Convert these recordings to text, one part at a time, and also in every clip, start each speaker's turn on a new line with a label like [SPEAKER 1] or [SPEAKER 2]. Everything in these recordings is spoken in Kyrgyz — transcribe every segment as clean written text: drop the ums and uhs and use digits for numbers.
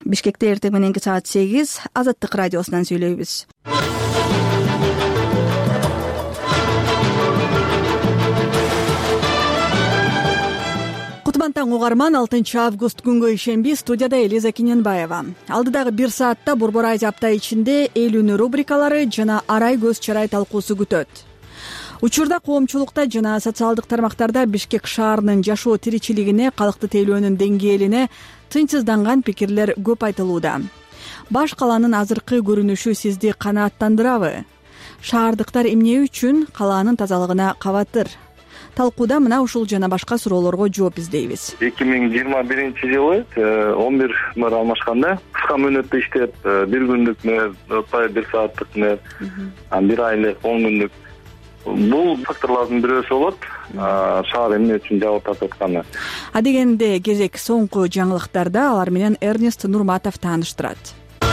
[SPEAKER 1] Бишкекте эртең мененки саат 8 Азаттык радиосунан сүйлөйбүз. Кутман таң угарман, 6 август күнгө ишемби, студияда Элиза Киненбаева. Алдыдагы 1 саатта Борбор Азия апта ичинде эл үнү рубрикалары жана арай көз чарай талкуусу күтөт. Учурда коомчулукта жана социалдык тармактарда Бишкек шаарынын жашоо тиричилигине, калкты тейлөөнүн деңгээлине тынчсызданган пикирлер көп айтылууда. Баш калаанын азыркы көрүнүшү сизди канааттандырабы? Шаардыктар эмне үчүн калаанын тазалыгына кабатыр? Талкууда мына ушул жана башка суроолорго жооп издейбиз.
[SPEAKER 2] 2021-жылы 11 мэр алмашканда кыска мөөнөттө иштеп, 1 күндүк мэр, 1 сааттык мэр, 1 айлык, 10 күндүк. Бул факторлордун бирөөсү болот. Шаар эмне үчүн жабык тартып атканы.
[SPEAKER 1] Дегенде кезек соңку жаңылыктарда алар менен Эрнест Нурматов тааныштырат.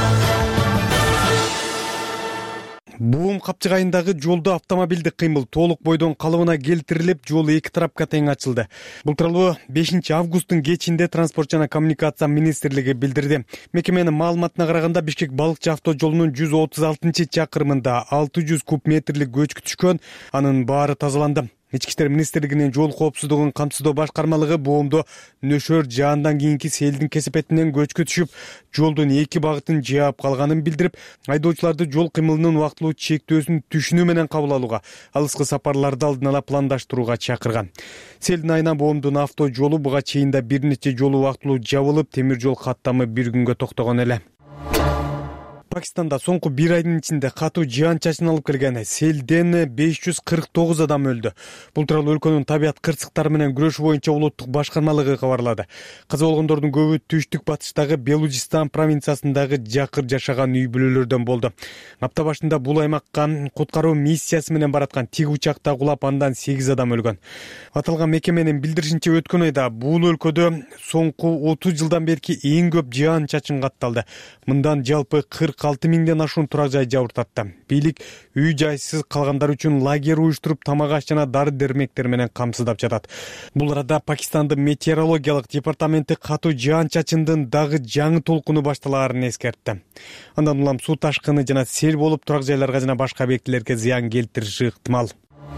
[SPEAKER 3] Буум капчыгайындагы жолдо автомобилдик кыймыл толук бойдон калыбына келтирилип, жол эки тарапка тең ачылды. Бул тууралуу 5 августтун кечинде Транспорт жана коммуникация министрлиги билдирди. Мекеменин маалыматына караганда, Бишкек Балыкчы авто жолунун 136-чакырымында 600 куб метрлик көчкү түшкөн, анын баары тазаланды. Ички иштер министрлигинин жол коопсуздугун камсыздоо башкармалыгы буумдо нөшөр жаандан кийинки селдин кесепетинен көчкү түшүп, жолдун эки багытын жаап калганын билдирип, айдоочуларды жол кыймылынын убактылуу чектөөсүн түшүнүү менен кабыл алууга, алыскы сапарларды алдын ала пландаштырууга чакырган. Селдин айынан буумдун авто жолу буга чейин да бир нече жолу убактылуу жабылып, темир жол каттамы 1 күнгө токтогон эле. Пакистанда соңку 1 айдын ичинде катуу жаан чачын алып келген селден 549 адам өлдү. Бул тууралуу өлкөнүн табият кырсыктары менен күрөшүү боюнча улуттук башкармалыгы кабарлады. Каза болгондордун көбү түштүк батыштагы Белужистан провинциясындагы жакыр жашаган үй бүлөлөрдөн болду. Апта башында бул аймакка куткаруу миссиясы менен бараткан тиг учакта кулап, андан 8 адам өлгөн. Аталган мекеменин билдиришинче, өткөн айда бул өлкөдө соңку 30 жылдан берки эң көп жаан чачын катталды. Мындан жалпы 46 миңден ашуун турак жай жабыртатты. Бийлик үй жайсыз калгандар үчүн лагерь уюштуруп, тамак аш жана дары-дермектер менен камсыздап жатат. Бул арада Пакистандын метеорологиялык департаменти катуу жаан чачындын дагы жаңы толкуну башталаарын эскертти. Андан улам суу ташкыны жана сел болуп, турак жайларга жана башка объектилерге зыян келтириши ыктымал.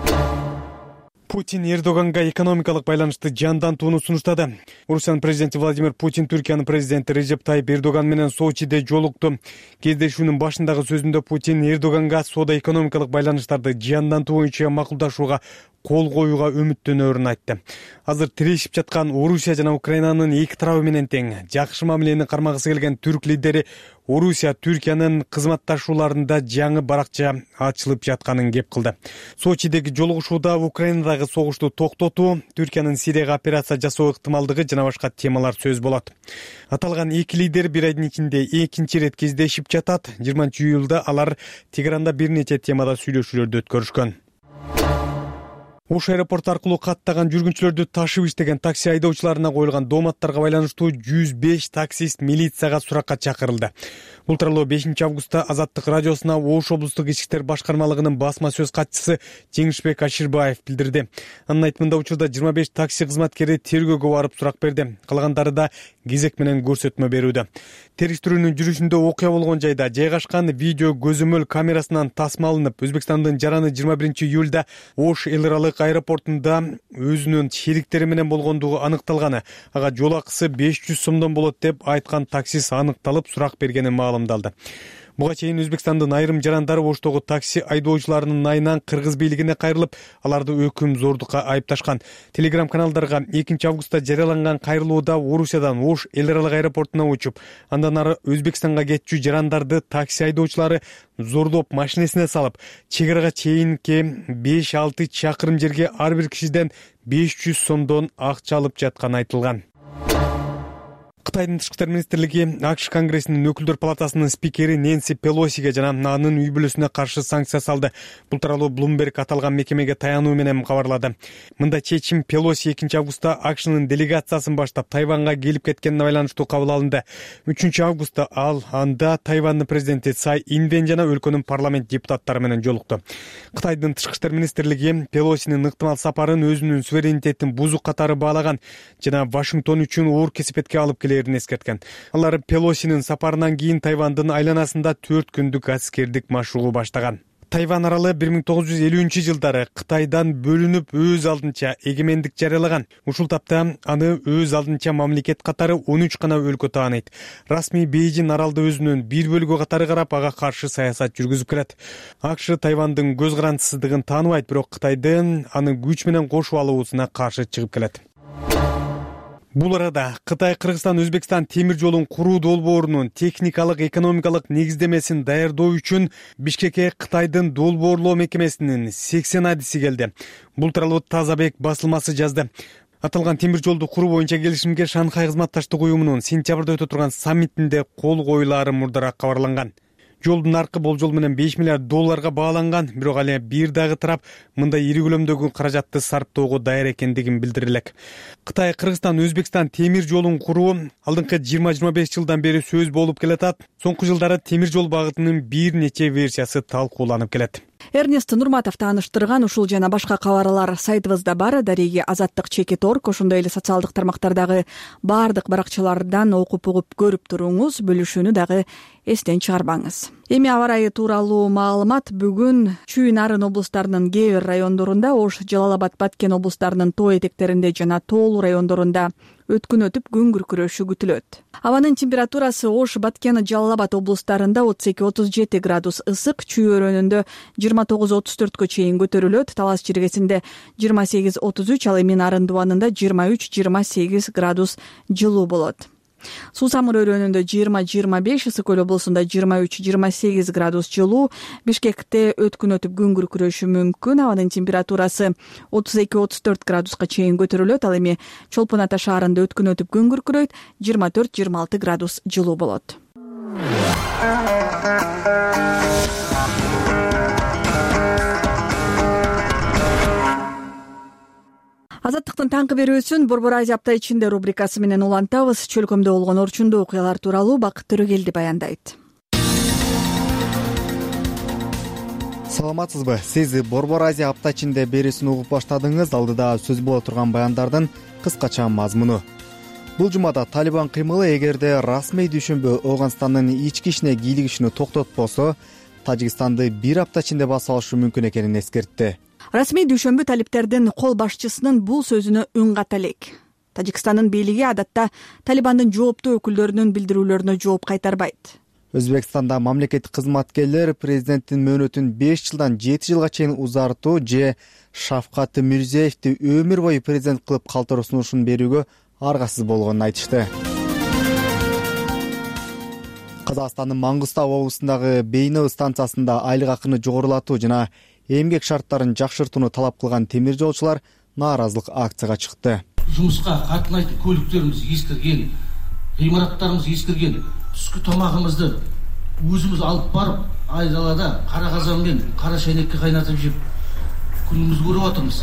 [SPEAKER 3] Путин Эрдоганга экономикалык байланышты жандантууну сунуштады. Орусиянын президенти Владимир Путин Түркиянын президенти Режеп Тайип Эрдоган менен Сочиде жолукту. Кездешүүнүн башындагы сөзүндө Путин Эрдоганга соода-экономикалык байланыштарды жандантуу боюнча макулдашууга кол коюуга үмүттөнөрүн айтты. Азыр тирешип жаткан Орусия жана Украинанын эки тарабы менен тең жакшы мамилени кармагысы келген түрк лидери Орусия Түркиянын кызматташууларында жаңы баракча ачылып жатканын кеп кылды. Сочидеги жолугушууда Украинадагы согушту токтотуу, Түркиянын Сирияга операция жасоо ыктымалдыгы жана башка темалар сөз болот. Аталган эки лидер 1 айдын ичинде экинчи ирет кездешип жатат. 20-июлда алар Тегеранда бир нече темада сүйлөшүүлөрдү өткөрүшкөн. Ош аэропорт аркылуу каттаган жүргүнчүлөрдү ташып иштеген такси айдоочуларына коюлган дооматтарга байланыштуу 105 таксист милицияга суракка чакырылды. Бул тууралуу 5 августта Азаттык радиосуна Ош облустук ички иштер башкармалыгынын басма сөз катчысы Жеңишбек Аширбаев билдирди. Анын айтымында, учурда 25 такси кызматкери тергөөгө барып сурак берди. Калгандары да кезек менен көрсөтмө берүүдө. Териштирүүнүн жүрүшүндө окуя болгон жайда жайгашкан видео көзөмөл камерасынан тасма алынып, Өзбекстандын жараны 21-июлда Ош эл аралык аэропортунда өзүнүн шериктери менен болгондугу аныкталганы, ага жол акысы 500 сомдон болот деп айткан таксист аныкталып, сурак бергени маалымдалды. Буга чейин Өзбекстандын айрым жарандары Оштогу такси айдоочуларынын айынан кыргыз бийлигине кайрылып, аларды өкүм зордукка айыпташкан. Телеграм каналдарга 2 августта жарыяланган кайрылууда Орусиядан Ош эл аралык аэропортуна учуп, андан ары Өзбекстанга кетчү жарандарды такси айдоочулары зордоп машинесине салып, чек арага чейинки 5-6 чакырым жерге ар бир кишиден 500 сомдон акча алып жатканы айтылган. Кытайдын тышкы иштер министрлиги АКШ Конгрессинин өкүлдөр палатасынын спикери Нэнси Пелосиге жана анын үй бүлөсүнө каршы санкция салды. Бул тууралуу Bloomberg аталган мекемеге таянуу менен кабарлады. Мында чечим Пелоси 2 августта АКШнын делегациясын баштап Тайванга келип кеткенине байланыштуу кабыл алынды. 3 августта ал анда Тайвандын президенти Цай Инвен жана өлкөнүн парламент депутаттары менен жолукту. Кытайдын тышкы иштер министрлиги Пелосинин ыктымал сапарын өзүнүн суверенитетин бузук катары баалаган жана Вашингтон үчүн оор кесепетке алып келе билдирүүлерин эскерткен. Алар Пелосинин сапарынан кийин Тайвандын айланасында 4 күндүк аскердик машыгуу баштаган. Тайвань аралы 1950-жылдары Кытайдан бөлүнүп өз алдынча эгемендик жарыялаган. Ушул тапта аны өз алдынча мамлекет катары 13 гана өлкө тааныйт. Расмий Бейжин аралды өзүнүн бир бөлүгү катары карап, ага каршы саясат жүргүзүп келет. АКШ Тайвандын көз карандысыздыгын тааныбайт, бирок Кытайдын аны күч менен кошуп алуусуна каршы чыгып келет. Бул арада Кытай, Кыргызстан, Өзбекстан темир жолун куруу долбоорунун техникалык, экономикалык негиздемесин даярдоо үчүн Бишкекке Кытайдын долбоорлоо мекемесинин 80 адиси келди. Бул тууралуу Тазабек басылмасы жазды. Аталган темир жолду куруу боюнча келишимге Шанхай кызматташтык уюмунун сентябрда өтө турган саммитинде кол коюлаары мурдараак кабарланган. Жолдун наркы болжол менен $5 миллиард бааланган, бирок ал бир дагы тарап мындай ири көлөмдөгү каражатты сарптоого даяр экендигин билдирилек. Кытай, Кыргызстан, Өзбекстан темир жолун куруу алдыңкы 20-25 жылдан бери сөз болуп келатат. Соңку жылдары темир жол багытынын бир нече версиясы талкууланып келет.
[SPEAKER 1] Эрнест Нурматов тааныштырган ушул жана башка кабарлар сайтыбызда бар. Дареги Азаттык.org, ошондой эле социалдык тармактардагы баардык баракчалардан окуп угуп көрүп туруңуз, бөлүшүүнү дагы эстен чыгарбаңыз. Эми аба ырайы тууралуу маалымат. Бүгүн Чүй, Нарын облустарынын кээ бир райондорунда, Ош, Жалал Абад, Баткен облустарынын тоо этектеринде жана тоолуу райондорунда өткүн өтүп күн күркүрөшү күтүлөт. Абанын температурасы Ош, Баткен, Жалал Абад облустарында 32-37 градус ысык, Чүй өрөөнүндө 29-34 чейин көтөрүлөт, Талас жергесинде 28-33, ал эми Нарын дубанында 23-28 градус жылуу болот. Суусамыр өрөөнүндө 20-25, Ысык Көл облусунда 23-28 градус жылуу, Бишкекте өткүн өтүп күн күркүрөшү мүмкүн. Абанын температурасы 32-34 градуска чейин көтөрүлөт, ал эми Чолпон Ата шаарында өткүн өтүп күн күркүрөйт, 24-26 градус жылуу болот. Азаттыктын таңкы берүүсүн Борбор Азия апта ичинде рубрикасы менен улантабыз. Чөлкөмдө болгон орчундуу окуялар тууралуу Бакыт Төрөгелди баяндайт.
[SPEAKER 4] Саламатсызбы? Сиз Борбор Азия апта ичинде берүүсүн угуп баштадыңыз. Алдыда сөз боло турган баяндардын кыскача мазмуну. Бул жумада Талибан кыймылы эгерде расмий дүйшөмбү Ооганстандын ички ишине кийлигишини токтотпосо, Тажикстанды бир апта ичинде басып алышы мүмкүн экенин эскертти.
[SPEAKER 1] Расмий дүйшөмбү талиптердин кол башчысынын бул сөзүнө үн ката элек. Тажикстандын бийлиги адатта Талибандын жооптуу өкүлдөрүнүн билдирүүлөрүнө жооп кайтарбайт.
[SPEAKER 4] Өзбекстанда мамлекеттик кызматкерлер президенттин мөөнөтүн 5 жылдан 7 жылга чейин узартуу же Шавкат Мирзиевди өмүр бою президент кылып калтыруу сунушун берүүгө аргасыз болгонун айтышты. Казакстандын Маңгыстау облусундагы Бейнеу станциясында айлык акыны жогорулатуу жана эмгек шарттарын жакшыртууну талап кылган темир жолчулар нааразылык акцияга чыкты.
[SPEAKER 5] Жумушка катнайтын көлүктөрүбүз эскирген, гыймараттарыбыз эскирген, түшкү тамагыбызды өзүбүз алып барып, айдалада кара казан менен кара шайнекке кайнатып жеп күнүбүздү көрүп атабыз.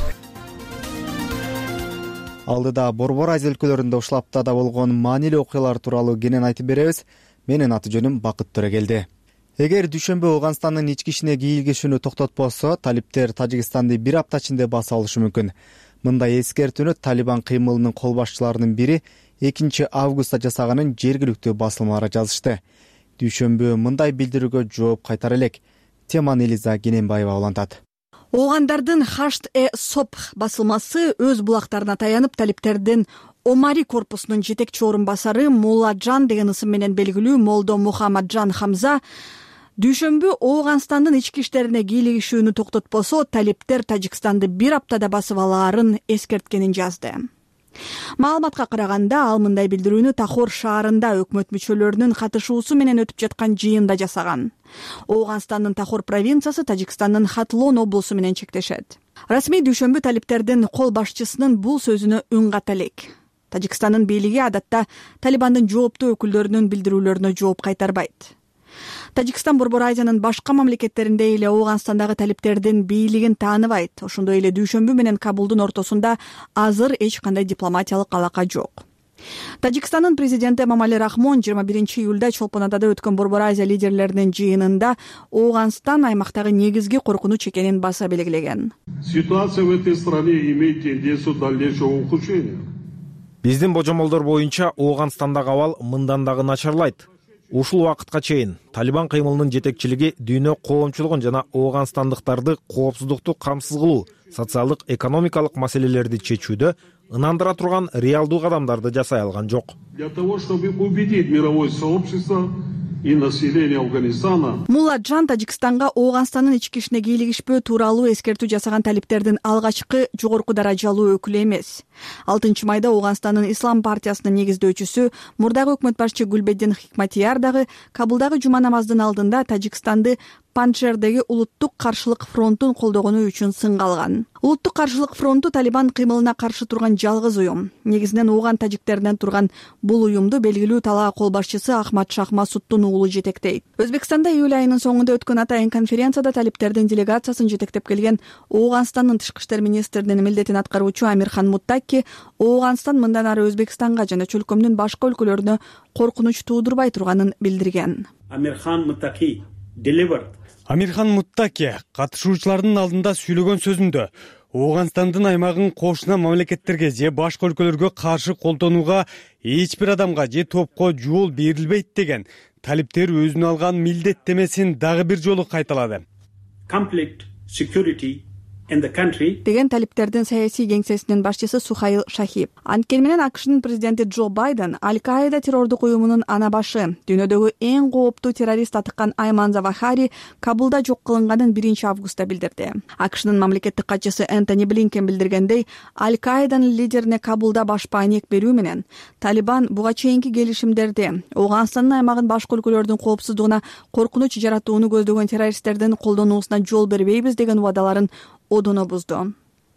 [SPEAKER 4] Алдыда Борбор Азия өлкөлөрүндө ушул аптада болгон маанилүү окуялар тууралуу кенен айтып беребиз. Менин аты жөнүм Бакыт Төрөгелди. Эгер дүйшөмбү Ооганстандын ички ишине кийлигишүүнү токтотпосо, талиптер Тажикстанды бир апта ичинде басып алышы мүмкүн. Мындай эскертүүнү Талибан кыймылынын кол башчыларынын бири 2 августта жасаганын жергиликтүү басылмалары жазышты. Дүйшөмбү мындай билдирүүгө жооп кайтара элек. Теманы Элиза Кененбаева улантат.
[SPEAKER 1] Оогандардын Хашт-э-Сопх басылмасы өз булактарына таянып талиптердин Омари корпусунун жетекчи орун басары Молладжан деген ысым менен белгилүү Молдо Мухаммаджан Хамза дүйшөмбү Ооганстандын ички иштерине кийлигишүүнү токтотпосо, талиптер Тажикстанды бир аптада басып алаарын эскерткенин жазды. Маалыматка караганда, ал мындай билдирүүнү Тахор шаарында өкмөт мүчөлөрүнүн катышуусу менен өтүп жаткан жыйында жасаган. Ооганстандын Тахор провинциясы Тажикстандын Хатлон облусу менен чектешет. Расмий дүйшөмбү талиптердин кол башчысынын бул сөзүнө үн ката элек. Тажикстандын бийлиги адатта Талибандын жооптуу өкүлдөрүнүн билдирүүлөрүнө жооп кайтарбайт. Тажикстан Борбор Азиянын башка мамлекеттеринде эле Ооганстандагы талиптердин бийлигин тааныбайт. Ошондой эле дүйшөмбү менен Кабулдун ортосунда азыр эч кандай дипломатиялык алака жок. Тажикстандын президенти Эмомали Рахмон 21 июлда Чолпон Атада өткөн Борбор Азия лидерлеринин жыйынында Ооганстан аймактагы негизги коркунуч экенин баса белгилеген.
[SPEAKER 6] Ситуация в этой стране имеет тенденцию дальнейшего ухудшения. Биздин божомолдор боюнча Ооганстандагы абал мындан дагы начарлайт. Ушул убакытка чейин Талибан кыймылынын жетекчилиги дүйнө коомчулугун жана ооганстандыктарды коопсуздукту камсыз кылуу, социалдык экономикалык маселелерди чечүүдө ынандыра турган реалдуу кадамдарды жасай алган жок.
[SPEAKER 7] Для того, чтобы убедить мировое сообщество и население Афганистана.
[SPEAKER 1] Мулладжан Тажикстанга Ооганстандын ички ишине кийлигишпөө тууралуу эскертүү жасаган талиптердин алгачкы жогорку даражалуу өкүлү эмес. 6 майда Ооганстандын Ислам партиясынын негиздөөчүсү, мурдагы өкмөт башчы Гулбеддин Хикматияр дагы Кабулдагы жума намазынын алдында Тажикстанды Панжшердеги улуттук каршылык фронтун колдогону үчүн сынга алган. Улуттук каршылык фронту Талибан кыймылына каршы турган жалгыз уюм. Негизинен ооган тажиктерден турган бул уюмду белгилүү талаа кол башчысы Ахмад Шах Масуддун уулу жетектейт. Өзбекстанда июль айынын соңунда өткөн атайын конференцияда талиптердин делегациясын жетектеп келген Ооганстандын тышкы иштер министринин милдетин аткаруучу Амирхан Муттаки Ооганстан мындан ары Өзбекстанга жана чөлкөмдүн башка өлкөлөрүнө коркунуч туудурбай турганын билдирген.
[SPEAKER 3] Амирхан Муттаки катышуучулардын алдында сүйлөгөн сөзүндө Ооганстандын аймагын кошуна мамлекеттерге же башка өлкөлөргө каршы колдонууга эч бир адамга же топко жол берилбейт деген талиптер өзүнө алган милдеттемесин дагы бир жолу кайталады.
[SPEAKER 1] Деген талиптердин саясий кеңсесинин башчысы Сухаил Шахиб. Анткени менен АКШнын президенти Джо Байден Аль-Каида террордук уюмунун ана башы, дүйнөдөгү эң кооптуу террорист атыккан Айман Завахари Кабулда жок кылынганын 1 августта билдирди. АКШнын мамлекеттик катчысы Энтони Блинкен билдиргендей, Аль-Каиданын лидерине Кабулда баш паек берүү менен Талибан буга чейинки келишимдерди Ооганстандын аймагын башка өлкөлөрдүн коопсуздугуна коркунуч жаратууну көздөгөн террористтердин колдонуусуна жол бербейбиз деген убадаларын одоно бузду.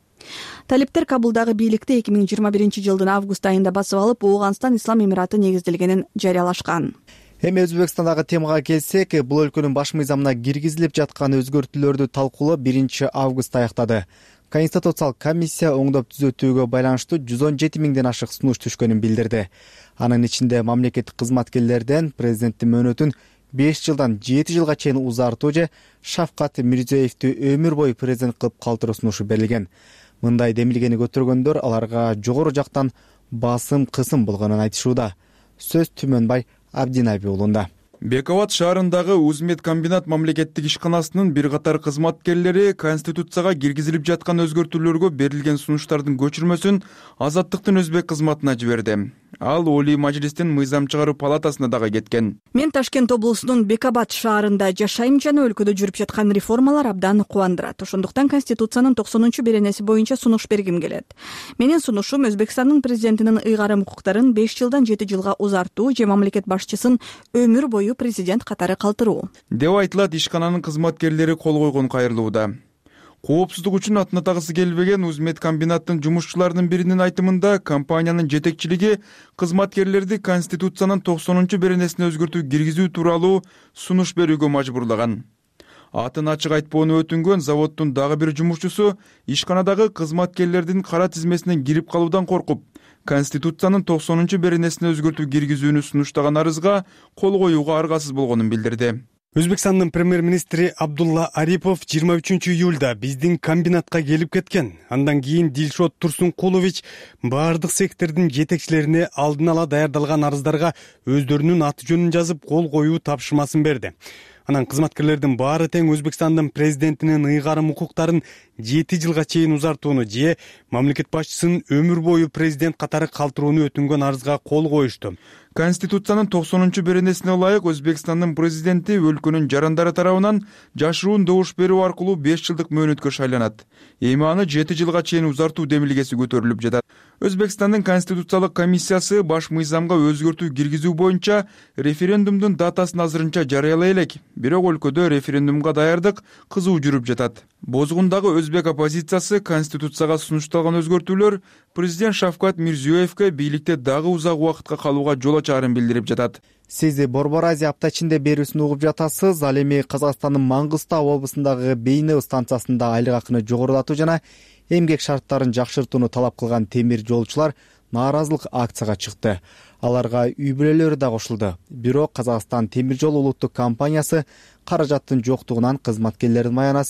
[SPEAKER 1] Талиптер Кабулдагы бийликти 2021 жылдын август айында басып алып, Ооганстан Ислам Эмираты негизделгенин жарыялашкан.
[SPEAKER 4] Эми Өзбекстандагы темага келсек, бул өлкөнүн баш мыйзамына киргизилип жаткан өзгөртүүлөрдү талкуулоо 1 августта аяктады. Конституциялык комиссия оңдоп түзөтүүгө байланыштуу 117 миңден ашык сунуш түшкөнүн билдирди. Анын ичинде мамлекеттик кызматкерлерден президенттин мөөнөтүн 5 жылдан 7 жылга чейин узартуу же Шавкат Мирзиёевди өмүр бою президент кылып калтыруу сунушу берилген. Мындай демилгени көтөргөндөр аларга жогору жактан басым кысым болгонун айтышууда. Сөз Түмөнбай Абдинаби уулунда.
[SPEAKER 8] Бековат шаарындагы Узмет комбинат мамлекеттик ишканасынын бир катар кызматкерлери Конституцияга киргизилип жаткан өзгөртүүлөргө берилген сунуштардын көчүрмөсүн Азаттыктын өзбек кызматына жиберди. Ал Олий Мажлистин мыйзам чыгаруу палатасына дагы кеткен.
[SPEAKER 1] Мен Ташкент облусунун Бекабат шаарында жашайм жана өлкөдө жүрүп жаткан реформалар абдан кубандырат. Ошондуктан Конституциянын 90-беренеси боюнча сунуш бергим келет. Менин сунушум Өзбекстандын президентинин ыйгарым укуктарын 5 жылдан 7 жылга узартуу же мамлекет башчысын өмүр бою президент катары калтыруу
[SPEAKER 8] деп айтылат. Ишкананын кызматкерлери кол койгон кайрылууда. Коопсуздук үчүн атына тагысы келбеген Узмет комбинаттын жумушчуларынын биринин айтымында компаниянын жетекчилиги кызматкерлерди Конституциянын 90-беренесине өзгөртүү киргизүү тууралуу сунуш берүүгө мажбурлаган. Атын ачык айтпоону өтүнгөн заводдун дагы бир жумушчусу ишканадагы кызматкерлердин кара тизмесине кирип калуудан коркуп, Конституциянын 90-беренесине өзгөртүү киргизүүнү сунуштаган арызга кол коюуга аргасыз болгонун билдирди.
[SPEAKER 3] Өзбекстандын премьер-министри Абдулла Арипов 23 июлда биздин комбинатка келип кеткен. Андан кийин Дилшот Турсункулович баардык сектордун жетекчилерине алдын ала даярдалган арыздарга өздөрүнүн аты жөнүн жазып кол коюу тапшырмасын берди. Анан кызматкерлердин баары тең Өзбекстандын президентинин ыйгарым укуктарын 7 жылга чейин узартууну же мамлекет башчысын өмүр бою президент катары калтырууну өтүнгөн арызга кол коюшту.
[SPEAKER 8] Конституциянын 90-беренесине ылайык Өзбекстандын президенти өлкөнүн жарандары тарабынан жашыруун добуш берүү аркылуу 5 жылдык мөөнөткө шайланат. Эми аны 7 жылга чейин узартуу демилгеси көтөрүлүп жатат. Өзбекстандын Конституциялык комиссиясы баш мыйзамга өзгөртүү киргизүү боюнча референдумдун датасын азырынча жарыялай элек. Бирок өлкөдө референдумга даярдык кызуу жүрүп жатат. Бозгундагы өзбек оппозициясы Конституцияга сунушталган өзгөртүүлөр президент Шавкат Мирзиёевке бийликте дагы узак убакытка калууга жол ачаарын билдирип жатат.
[SPEAKER 4] Сиз Борбор Азия апта ичинде берүүсүн угуп жатасыз. Ал эми Казакстандын Маңгыстау облусундагы Бейнеу станциясында айлык акыны жогорулатуу жана эмгек шарттарын жакшыртууну талап кылган темир жолчулар нааразылык акцияга чыкты. Аларга үй бүлөлөрү да кошулду. Бирок Казакстан темир жол улуттук компаниясы каражаттын жоктугунан кызматкерлердин маянасы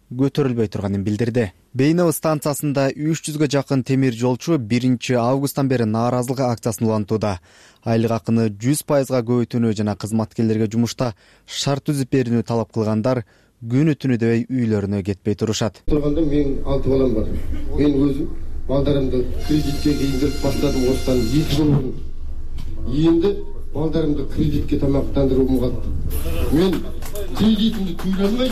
[SPEAKER 4] көтөрүлбөй турганын билдирди. Бейнеу станциясында 300гө жакын темир жолчу 1 августтан бери нааразылык акциясын улантууда. Айлык акыны 100%га көбөйтүүнү жана кызматкерлерге жумушта шарт түзүп берүүнү талап кылгандар күнү түнү дебей үйлөрүнө кетпей турушат.
[SPEAKER 9] Турганда менин 6 балам бар. Мен өзүм балдарымды кредитке кийиндирип баштадым осыдан 2 жыл мурун. Енді балдарымды кредитке тамактандырууум калды. Мен кредитимди төлөй алмай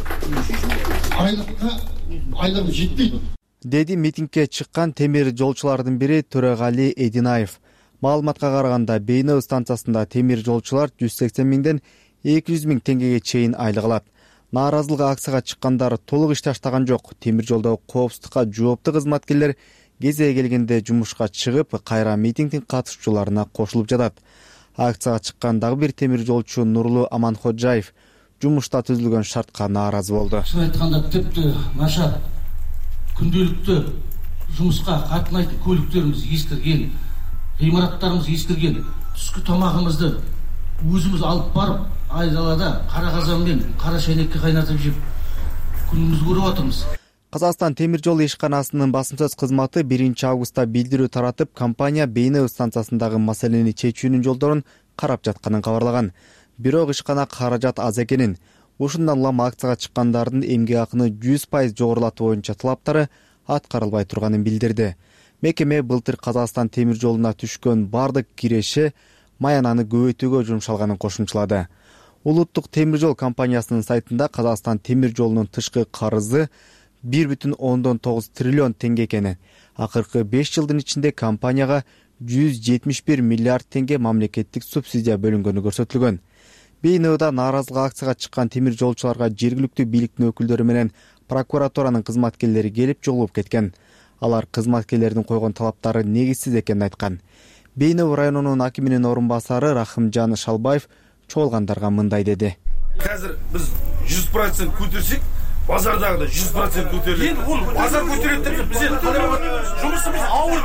[SPEAKER 9] жүрүм. Айлыгым жетпейт.
[SPEAKER 4] Деди митингге чыккан темир жолчулардын бири Төрөгали Эдинаев. Маалыматка караганда Бейнеу станциясында темир жолчулар 180 миңден 200 миң теңгеге чейин айлык алат. Нааразылык акцияга чыккандар толук ишти баштаган жок. Темир жолдогу коопсуздукка жооптуу кызматкерлер кезеги келгенде жумушка чыгып, кайра митингдин катышуучуларына кошулуп жатат. Акцияга чыккан дагы бир темир жолчу Нурлу Аманходжаев жумушта түзүлгөн шартка нааразы болду.
[SPEAKER 5] Чын айтканда тепти нашар күндөлүктө жумуска катнайтын көлүктөрүбүз эскирген, гыймараттарыбыз эскирген, түшкү тамагыбызды өзүбүз алып барып, айдалада кара казан менен кара шайнекке кайнатып жеп күнүмүздү көрүп атырмыз.
[SPEAKER 4] Казакстан темир жол ишканасынын басым сөз кызматы 1 августта билдирүү таратып, компания Бейнеу станциясындагы маселени чечүүнүн жолдорун карап жатканын кабарлаган. Бирок ишкана каражат аз экенин, ушундан улам акцияга чыккандардын эмгек акыны 100% жогорулатуу боюнча талаптары аткарылбай турганын билдирди. Мекеме былтыр Казакстан темир жолуна түшкөн бардык киреши маянаны көбөйтүүгө жумшалганын кошумчалады. Улуттук темир жол компаниясынын сайтында Казакстан темир жолунун тышкы карызы 1,9 триллион теңге экенин, акыркы 5 жылдын ичинде компанияга 171 миллиард теңге мамлекеттик субсидия бөлүнгөнү көрсөтүлгөн. Бейнеуда нааразылык акцияга чыккан темир жолчуларга жергиликтүү бийликтин өкүлдөрү менен прокуратуранын кызматкерлери келип жолугуп кеткен. Алар кызматкерлердин койгон талаптары негизсиз экенин айткан. Бейнеу районунун акиминин орун басары Рахымжан Шалбаев чогулгандарга мындай деди.
[SPEAKER 10] Қазір біз 100% көтерсек, базардагы 100% көтеріледі. Енді ол базар көтереді деп біз жұмысымыз ауыр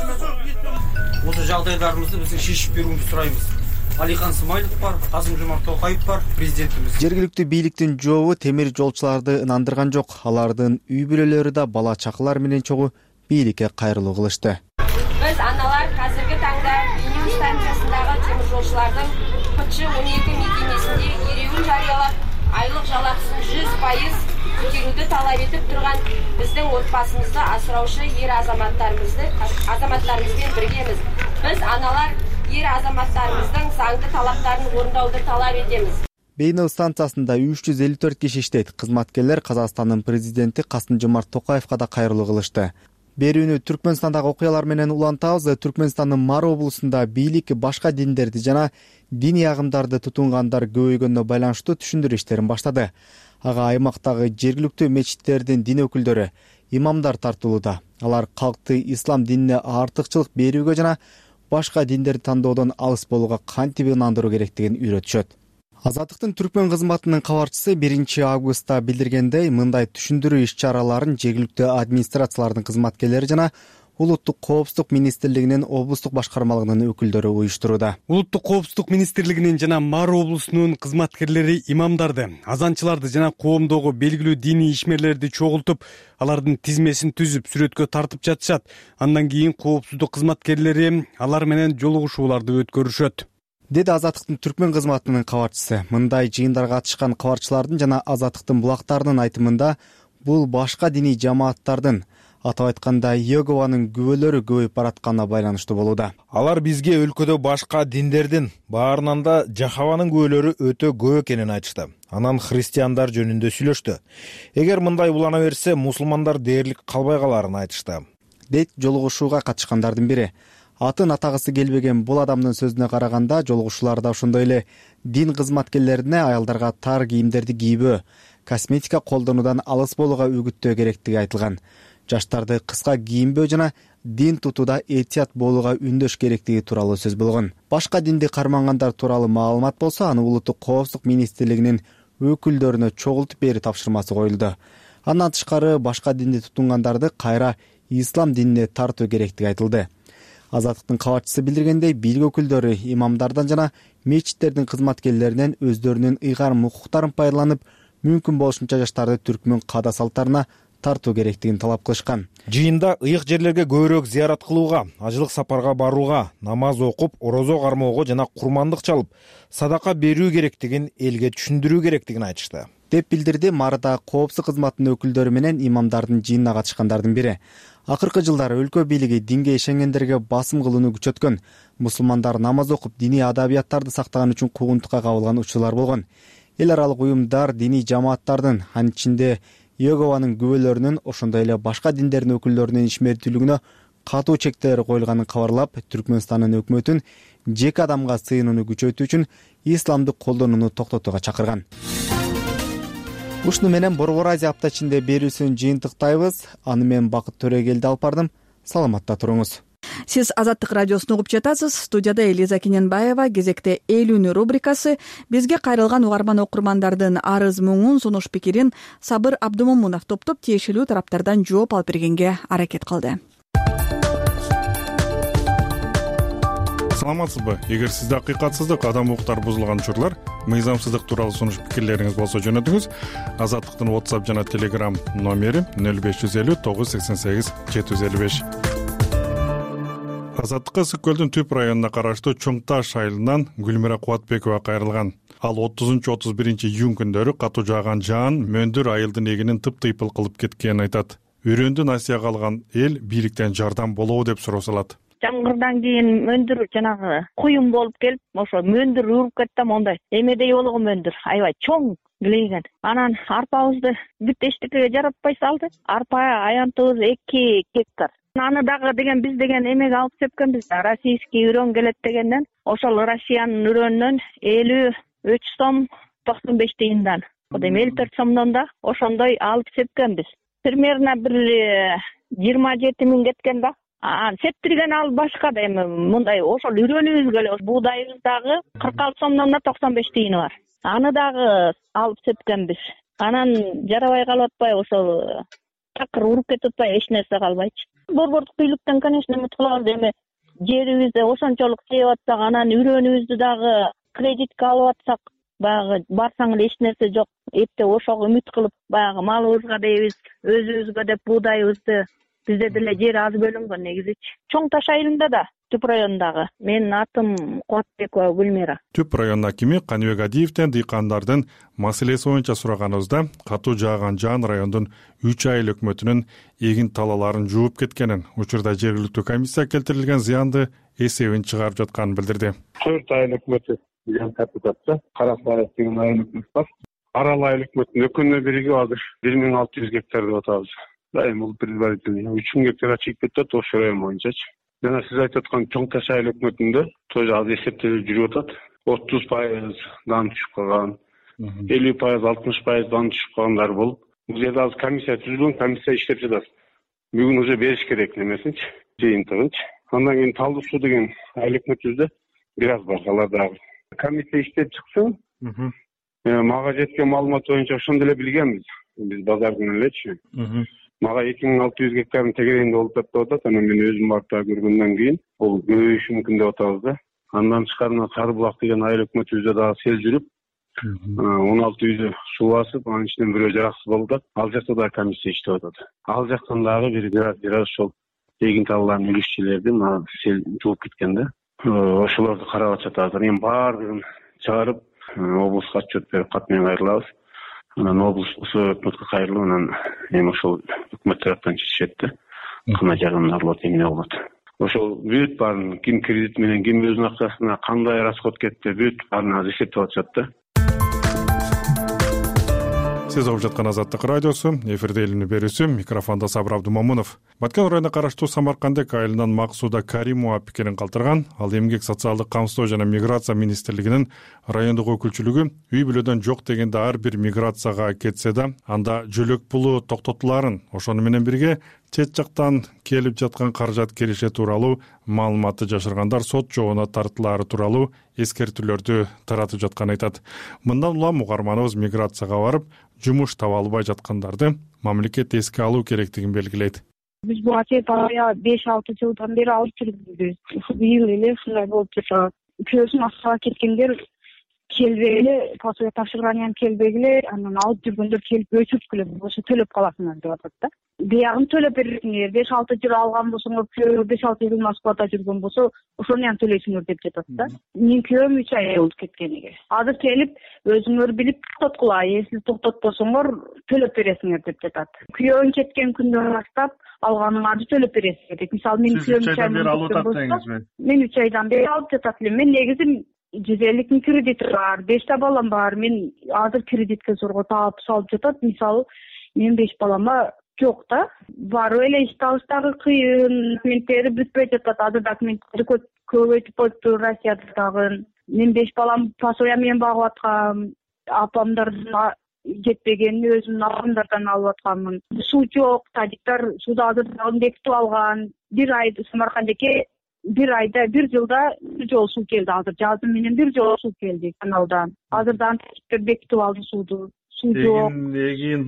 [SPEAKER 10] біз.
[SPEAKER 11] Осы жағдайларымызды біз шешіп беруімізді сұраймыз. Алихан Смайлов бар, Касым-Жомарт Тоқаев бар, президентimiz.
[SPEAKER 4] Жергиликтүү бийликтин жообу темир жолчуларды ынандырган жок. Алардын үй бүлөлөрү да бала чакалар менен чогуу бийликке кайрылуу кылышты.
[SPEAKER 12] Biz analar қазіргі таңда Бейнеу станциясындағы темір жолшылардың ПЧ 12 мекемесінде ереуіл жариялап, айлық жалақысын 100% көтеруді талап етіп тұрған біздің отбасымызды асыраушы ер азаматтарымызбен біргеміз. Біз аналар ер азаматтарымыздың заңды талаптарын орындауды талап етеміз.
[SPEAKER 4] Бейнеу станциясында 354 киши иштейт. Кызматкерлер Казакстандын президенти Касым-Жомарт Тоқаевка да кайрылуу кылышты. Берүүнү Түркмөнстандагы окуялар менен улантабыз. Түркмөнстандын Мар облусунда бийлик башка диндерди жана диний агымдарды тутунгандар көбөйгөнүнө байланыштуу түшүндүрүү иштерин баштады. Ага аймактагы жергиликтүү мечиттердин дин өкүлдөрү, имамдар тартылууда. Алар калкты ислам динине артыкчылык берүүгө жана башка диндерди тандоодон алыс болууга кантип ынандыруу керектигин үйрөтүшөт. Азаттыктын Түркмөн кызматынын кабарчысы 1 августта билдиргендей, мындай түшүндүрүү иш-чараларын жергиликтүү администрациялардын кызматкерлери жана Улуттук коопсуздук министрлигинин облустук башкармалыгынын өкүлдөрү уюштурууда.
[SPEAKER 3] Улуттук коопсуздук министрлигинин жана Мар облусунун кызматкерлери имамдарды, азанчыларды жана коомдогу белгилүү диний ишмерлерди чогултуп, алардын тизмесин түзүп, сүрөткө тартып жатышат. Андан кийин коопсуздук кызматкерлери алар менен жолугушууларды өткөрүшөт.
[SPEAKER 4] Деди Азаттыктын Түркмөн кызматынын кабарчысы. Мындай жыйындарга катышкан кабарчылардын жана Азаттыктын булактарынын айтымында бул башка диний жамааттардын, атап айтканда Йегованын күбөлөрү көбөйүп баратканына байланыштуу болууда.
[SPEAKER 6] Алар бизге өлкөдө башка диндердин, баарынан да Жахаванын күбөлөрү өтө көп экенин айтышты. Анан христиандар жөнүндө сүйлөштү. Эгер мындай улана берсе, мусулмандар дээрлик калбай каларын айтышты.
[SPEAKER 4] Дейт жолугушууга катышкандардын бири. Атын атагысы келбеген бул адамдын сөзүнө караганда, жолугушууларда ошондой эле дин кызматкерлерине аялдарга тар кийимдерди кийбөө, косметика колдонуудан алыс болууга үгүттөө керектиги айтылган. Жаштарды кыска кийинбөө жана дин тутууда этият болууга үндөш керектиги тууралуу сөз болгон. Башка динди кармангандар тууралуу маалымат болсо, аны Улуттук коопсуздук министрлигинин өкүлдөрүнө чогултуп берүү тапшырмасы коюлду. Андан тышкары башка динди тутунгандарды кайра ислам динине тартуу керектиги айтылды. Азаттыктын кабарчысы билдиргендей, бийлик өкүлдөрү имамдардан жана мечиттердин кызматкерлеринен өздөрүнүн ыйгарым укуктарын пайдаланып, мүмкүн болушунча жаштарды түркмөн каада салттарына тартуу керектигин талап кылышкан.
[SPEAKER 6] Жыйында ыйык жерлерге көбүрөөк зыярат кылууга, ажылык сапарга барууга, намаз окуп, орозо кармоого жана курмандык чалып, садака берүү керектигин элге түшүндүрүү керектигин айтышты, деп билдирди Марыда коопсуздук кызматынын өкүлдөрү менен имамдардын жыйынына катышкандардын бири. Акыркы жылдары өлкө бийлиги динге ишенгендерге басым кылууну күчөткөн. Мусулмандар намаз окуп, диний адабияттарды сактаган үчүн куугунтукка кабылган учурлар болгон. Эл аралык уюмдар, диний жамааттардын, анын ичинде Иегованын күбөлөрүнүн, ошондой эле башка диндердин өкүлдөрүнүн ишмердүүлүгүнө катуу чектелер коюлганын кабарлап, Түркмөнстандын өкмөтүн жеке адамга сыйынууну күчөтүү үчүн исламды колдонууну токтотууга чакырган. Ушуну менен Борбор Азия апта ичинде берүүсүн жыйынтыктайбыз. Аны мен Бакыт Төрөгелди алып бардым. Саламатта туруңуз.
[SPEAKER 1] Сиз Азаттык радиосун угуп жатасыз. Студияда Элиза Кененбаева. Кезекте Эл үнү рубрикасы. Бизге кайрылган угарман окурмандардын арыз муңун, сунуш пикирин Сабыр Абдумомунов топтоп тиешелүү тараптардан жооп алып бергенге аракет кылды.
[SPEAKER 13] Саламатсызбы? Эгер сизде акыйкатсыздык, адам укуктары бузулган учурлар, мыйзамсыздык тууралуу сунуш пикирлериңиз болсо жөнөтүңүз. Азаттыктын WhatsApp жана Telegram номери 0550 988 755. Азаттыкка Ысык көлдүн Түп районуна караштуу Чоң Таш айылынан Гүлмира Кубатбекова кайрылган. Ал 30-31 июнь күндөрү катуу жааган жаан мөндүр айылдын эгинин тыптыйпыл кылып кеткенин айтат. Үрөндү насыя калган эл бийликтен жардам болобу деп суроо салат.
[SPEAKER 14] Жаңгырдан кийин мөндүр жанагы куюм болуп келип, ошо мөндүр уруп кетти, мондай эмедей болгон мөндүр, аябай чоң килейген. Анан арпабызды бүт эчтекеге жаратпай салды. Арпа аянтыбыз 2 гектар. Аны дагы деген биз деген эмеге алып сепкенбиз. Российский үрөн келет дегенден, ошол Россиянын үрөнүнөн 53 сом 95 тыйындан. Ода 54 сомдон да ошондой алып сепкенбиз. Примерно бир 27 миң кеткен да. Септирген ал башка да эми мындай ошол үрөнүбүзгө эле буудайыбыз дагы 46 сомдон да 95 тыйыны бар. Аны дагы алып сепкенбиз. Анан жарабай калып атпай, ошол такыр уруп кетип атпай, эч нерсе калбайчы. Борбордук бийликтен, конечно, үмүт кылабыз. Эми жерибизди ошончолук сээп атсак, анан үрөнүбүздү дагы кредитке алып атсак, баягы барсаң эле эч нерсе жок. Эпте ошого үмүт кылып, баягы малыбызга дейбиз, өзүбүзгө деп буудайыбызды. Бизде деле жер аз бөлүнгөн негизичи. Чоң Таш айылында да, Түп районундагы. Менин атым Кубатбекова Гүлмира.
[SPEAKER 13] Түп район акими Каныбек Адиевден дыйкандардын маселеси боюнча сураганыбызда, катуу жааган жаан райондун 3 айыл өкмөтүнүн эгин талаларын жууп кеткенин, учурда жергиликтүү комиссия келтирилген зыянды эсебин чыгарып жатканын билдирди.
[SPEAKER 7] 4 айыл өкмөтү зыян тартып жатты. Карасай деген айыл өкмөтү бар. Арал айыл өкмөтүнүн өкүнүнө биригип азыр 1600 гектар деп атабыз. Да, эми бул предварительный 3000 гектарга чыгып кетет ошол район боюнчачы. Жана сиз айтып аткан Чоң Таш айыл өкмөтүндө тоже азыр эсептелүү жүрүп атат. 30% дан түшүп калган, 50%, 60% дан түшүп калгандар болуп, бул жерде азыр комиссия түзүлгөн, комиссия иштеп жатат. Бүгүн уже бериш керек немесинчи, жыйынтыгынчы. Андан кийин Талдуу суу деген айыл өкмөтүбүздө бир аз бар, алар дагы. Комиссия иштеп чыксын. Мага жеткен маалымат боюнча ошондо эле билгенбиз. Биз базардын элечи. Мага 2600 гектардын тегерегинде болуп деп атат. Анан мен өзүм барып көргөндөн кийин бул көбөйүшү мүмкүн деп атабыз да. Андан тышкары Сары булак деген айыл өкмөтүбүздө дагы сел жүрүп, 16 үйдү суу басып, анын ичинен бирөө жараксыз болуп атат. Ал жакта да комиссия иштеп атат. Ал жактан дагы бир аз ошол эгин талаларын үлүшчүлөрдүн сел жууп кеткен да. Ошолорду карап атышат азыр. Эми баардыгын чыгарып, облуска отчет берип кат менен кайрылабыз. Анан облус өкмөткө кайрылып, анан эми ошол өкмөт тараптан чечишет да. Кандай жардам алат, эмне болот. Ошол бүт баарын ким кредит менен, ким өзүнүн акчасына кандай расход кетти, бүт баарын азыр эсептеп атышат да.
[SPEAKER 13] Сиз угуп жаткан Азаттык радиосу, эфирде Эл үнү берүүсү, микрофондо Сабыр Абдумомунов. Баткен районуна караштуу Самаркандек айылынан Максуда Каримова пикирин калтырган. Ал эмгек социалдык камсыздоо жана миграция министрлигинин райондук өкүлчүлүгү үй бүлөдөн жок дегенде ар бир миграцияга кетсе да, анда жөлөк пулу токтотуларын, ошону менен бирге чет жактан келип жаткан каражат киреше тууралуу маалыматты жашыргандар сот жообуна тартылаары тууралуу эскертүүлөрдү таратып жатканын айтат. Мындан улам угарманыбыз миграцияга барып, жумуш таба албай жаткандарды мамлекет эске алуу керектигин белгилейт.
[SPEAKER 15] Биз буга чейин 5-6 жылдан бери алып жүрүбүз. Быйыл эле ушундай болуп жатат. Көбүсүн Акчага кеткендер келбегиле пособие тапшырган эми келбегиле анан алып жүргөндөр келип өчүрткүлө болбосо төлөп каласыңар деп атат да. Биягын төлөп бересиңер, 5-6 жыл алган болсоңор, күйөө 5-6 жыл Москвада жүргөн болсо, ошону эми төлөйсүңөр деп жатат да. Менин күйөөм 3 ай болуп кеткениге. Азыр келип өзүңөр билип токтоткула, эсиз токтотпосоңор төлөп бересиңер деп жатат. Күйөөң кеткен күндөн баштап алганыңарды төлөп бересиңер деп. Мисалы менин күйөөм 3 айдан бери алып атат деңизби? Мен 3 айдан бери алып жатат элем. Мен негизи 150 кредит бар, 5 балам бар. Мен азыр кредитке зорго таап салып жатат. Мисалы мен 5 балама жок да. Барып эле иш табыштагы кыйын, документтери бүтпөй жатат. Азыр документтери көбөйтүп коюпту Россияда дагы. Мен 5 балам пособие менен багып аткам. Апамдардын жетпегенин өзүмдүн апамдардан алып атканмын. Суу жок, садиктер сууда азыр дагы бекитип алган. 1 ай Самаркандеке 1 айда 1 жылда 1 жолу суу келди. Азыр жаздын менен 1 жолу суу келди каналдан. Азыр дагы бекитип алды сууду. Суу жок.
[SPEAKER 16] Эгин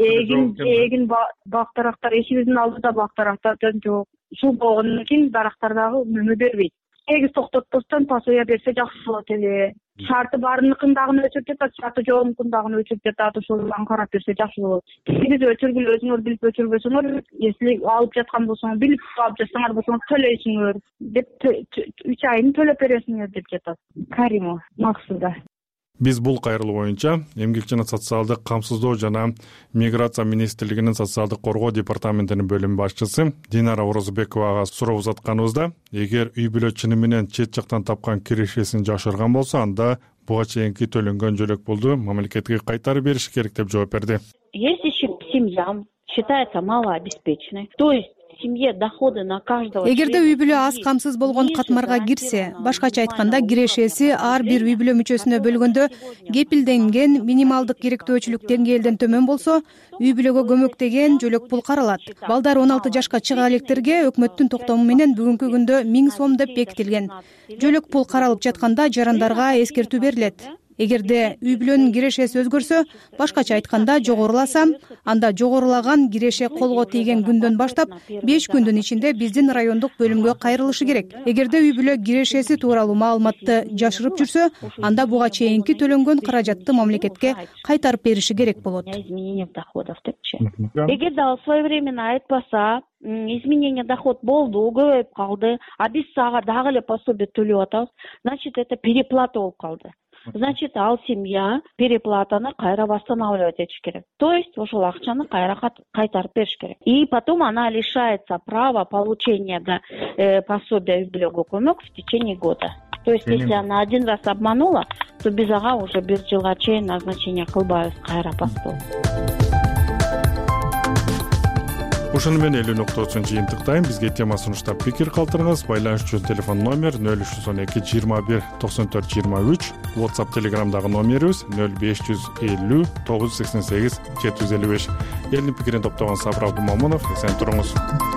[SPEAKER 15] бактарактар эшигибиздин алдыда бактарактардан жок. Суу болгондон кийин дарактар дагы мөмө бербейт. Эгиз токтотпостон пособие берсе жакшы болот эле. Шарты барыныкын дагы өчүрүп жатат, шарты жокунун дагы өчүрүп жатат. Ошолорду карап берсе жакшы болот. Биз өчүргүлө өзүңөр билип өчүрбөсөңөр, если алып жаткан болсоңор, билип алып жатсаңар болсоңор төлөйсүңөр деп 3 айын төлөп бересиңер деп жатат. Каримова Максуда.
[SPEAKER 13] Биз бул кайрылуу боюнча Эмгек жана социалдык камсыздоо жана миграция министрлигинин социалдык коргоо департаментинин бөлүм башчысы Динара Орозбековага суроо узатканыбызда, эгер үй бүлө чыны менен чет жактан тапкан кирешесин жашырган болсо, анда буга чейинки төлөнгөн жөлөк пулду мамлекетке кайтарып бериш керек деп жооп берди.
[SPEAKER 17] Если семья считается малообеспеченной, то есть семье доходы на каждого.
[SPEAKER 18] Эгерде үй бүлө аз камсыз болгон катмарга кирсе, башкача айтканда кирешеси ар бир үй бүлө мүчөсүнө бөлгөндө кепилденген минималдык керектөөчүлүк деңгээлден төмөн болсо, үй бүлөгө көмөктеген жөлөк пул каралат. Балдар 16 жашка чыга электерге өкмөттүн токтому менен бүгүнкү күндө 1000 сом деп бекитилген. Жөлөк пул каралып жатканда жарандарга эскертүү берилет. Эгерде үй бүлөнүн кирешеси өзгөрсө, башкача айтканда жогоруласа, анда жогорулаган киреше колго тийген күндөн баштап 5 күндүн ичинде биздин райондук бөлүмгө кайрылышы керек. Эгерде үй бүлө кирешеси тууралуу маалыматты жашырып жүрсө, анда буга чейинки төлөнгөн каражатты мамлекетке кайтарып бериши керек болот.
[SPEAKER 17] Эгерде ал своевременно айтпаса, изменение доход болду, көбөйүп калды, а биз ага дагы эле пособие төлөп атабыз, значит это переплата болуп калды. Значит, ал семья переплатаны кайра восстанавливать этиш керек. То есть, ошол акчаны кайра кайтарып бериш керек. И потом она лишается права получения пособия үй бүлөгө көмөк в течение года. То есть, если она один раз обманула, то биз ага уже 1 жылга чейин назначение кылбайбыз кайра постол.
[SPEAKER 13] Ошону менен элүү нуктасын жыйынтыктайм. Бизге тема сунуштап пикир калтырыңыз. Байланыш үчүн телефон номер 0312 21 94 23, WhatsApp Telegramдагы номерибиз 0550 988 755. Элдин пикирин топтогон Сабыр Абдумомунов, эсен туруңуз.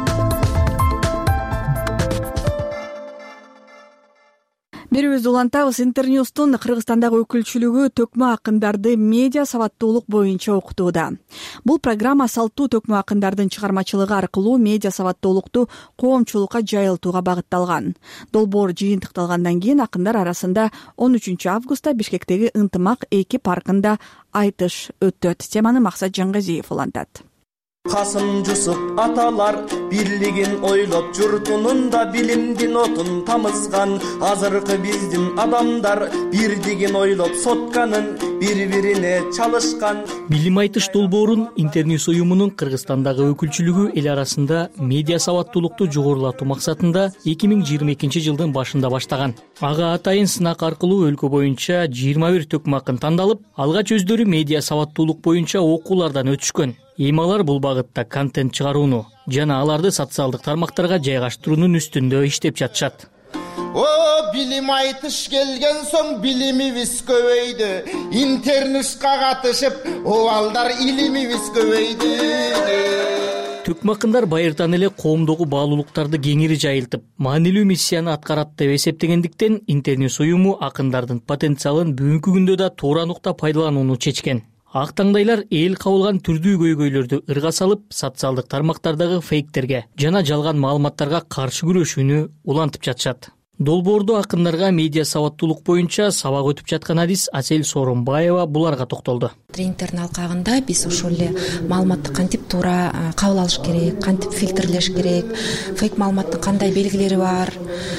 [SPEAKER 1] Берүүбүздү улантабыз. Интерньюстун Кыргызстандагы өкүлчүлүгү төкмө акындарды медиа сабаттуулук боюнча окутууда. Бул программа салттуу төкмө акындардын чыгармачылыгы аркылуу медиа сабаттуулукту коомчулукка жайылтууга багытталган. Долбоор жыйынтыкталгандан кийин акындар арасында 13 августта Бишкектеги Ынтымак 2 паркында айтыш өтөт. Теманы Максат Жаңгазиев улантат.
[SPEAKER 19] Касым Жусуп аталар бирлигин ойлоп, журтунун да билимдин отун тамызган. Азыркы биздин адамдар бирдигин ойлоп, сотканын бири-бирине чалышкан.
[SPEAKER 20] Билим айтыш долбоорун Интерньюс уюмунун Кыргызстандагы өкүлчүлүгү эл арасында медиа сабаттуулукту жогорулатуу максатында 2022 жылдын башында баштаган. Ага атайын сынак аркылуу өлкө боюнча 21 төкмө акын тандалып, алгач өздөрү медиа сабаттуулук боюнча окуулардан өтүшкөн. Эми алар бул багытта контент чыгарууну жана аларды социалдык тармактарга жайгаштыруунун үстүндө иштеп жатышат.
[SPEAKER 19] Билим айтыш келген соң билимибиз көбөйдү. Интернетка катышып, балдар илимибиз көбөйдү.
[SPEAKER 20] Төкмө акындар байыртан эле коомдогу баалуулуктарды кеңири жайылтып, маанилүү миссияны аткарат деп эсептегендиктен Интерньюс уюму акындардын потенциалын бүгүнкү күндө да туура нукта пайдаланууну чечкен. Ак таңдайлар эл кабылган түрдүү көйгөйлөрдү ырга салып, социалдык тармактардагы фейктерге жана жалган маалыматтарга каршы күрөшүүнү улантып жатышат. долбоордо акындарга медиа сабаттуулук боюнча сабак өтүп жаткан адис Асель Сооронбаева буларга токтолду.
[SPEAKER 16] Тренингтердин алкагында биз ошол эле маалыматты кантип туура кабыл алыш керек, кантип фильтрлеш керек, фейк маалыматтын кандай белгилери бар,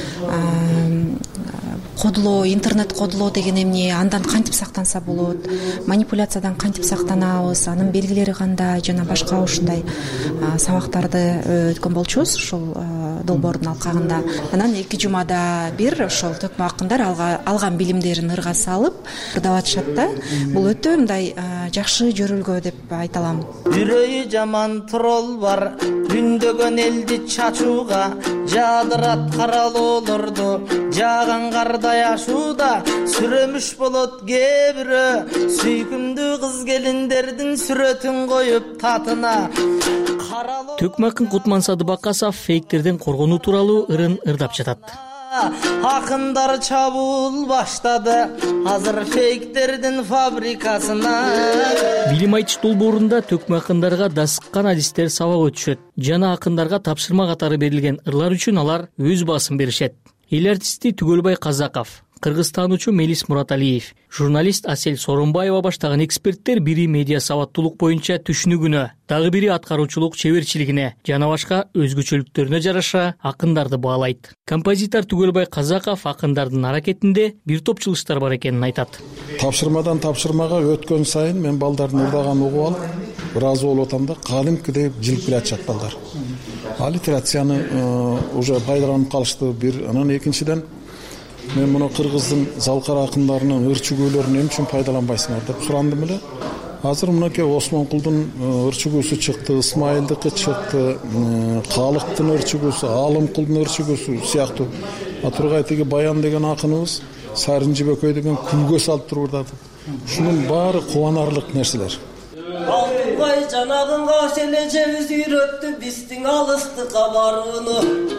[SPEAKER 16] кодулоо, интернет кодулоо деген эмне, андан кантип сактанса болот, манипуляциядан кантип сактанабыз, анын белгилери кандай жана башка ушундай сабактарды өткөн болчубуз ушул долбоордун алкагында. Анан 2 жумада бир ошол төкмө акындар алган билимдерин ырга салып ырдап атышат да. Бул өтө мындай жакшы жөрөлгө деп айта алам.
[SPEAKER 21] Жүрөйү жаман тролл бар, үндөгөн элди чачууга, жадырат каралоолорду, жааган кардай ашууда, сүрөмүш болот кээ бирөө, сүйкүмдүү кыз келиндердин сүрөтүн коюп татына.
[SPEAKER 20] Төкмө акын Кутман Садыбакасов фейктерден коргонуу тууралуу ырын ырдап жатат.
[SPEAKER 21] Акындар чабуул баштады, азыр фейктердин фабрикасына.
[SPEAKER 20] Билим айтыш долбоорунда төкмө акындарга дасыккан адистер сабак өтүшөт жана акындарга тапшырма катары берилген ырлар үчүн алар өз баасын беришет. Эл артисти Түгөлбай Казаков, кыргызстануучу Мелис Мураталиев, журналист Асель Сооронбаева баштаган эксперттер бири медиа сабаттуулук боюнча түшүнүгүнө, дагы бири аткаруучулук чеберчилигине жана башка өзгөчөлүктөрүнө жараша акындарды баалайт. Композитор Түгөлбай Казаков акындардын аракетинде бир топ чылыштар бар экенин айтат.
[SPEAKER 22] Тапшырмадан тапшырмага өткөн сайын мен балдардын ырдаганын угуп алып, ыраазы болуп атам да, кадимкидей жылып келатышат балдар. Аллитерацияны уже пайдаланып калышты бир. Анан экинчиден мен муну кыргыздын залкар акындарынын ыр чүгүүлөрүн эмне үчүн пайдаланбайсыңар деп сурандым эле. Азыр мынакей Осмонкулдун ыр чүгүүсү чыкты, Исмайылдыкы чыкты, Калыктын ыр чүгүүсү, Алымкулдун ыр чүгүүсү сыяктуу. Тургай тиги Баян деген акыныбыз Сарын Жибөкөй деген күлгө салып туруп ырдады. Ушунун баары кубанарлык нерселер.
[SPEAKER 21] Алтынбай жанагынга сележебиз үйрөттү биздин алыстыкка барууну.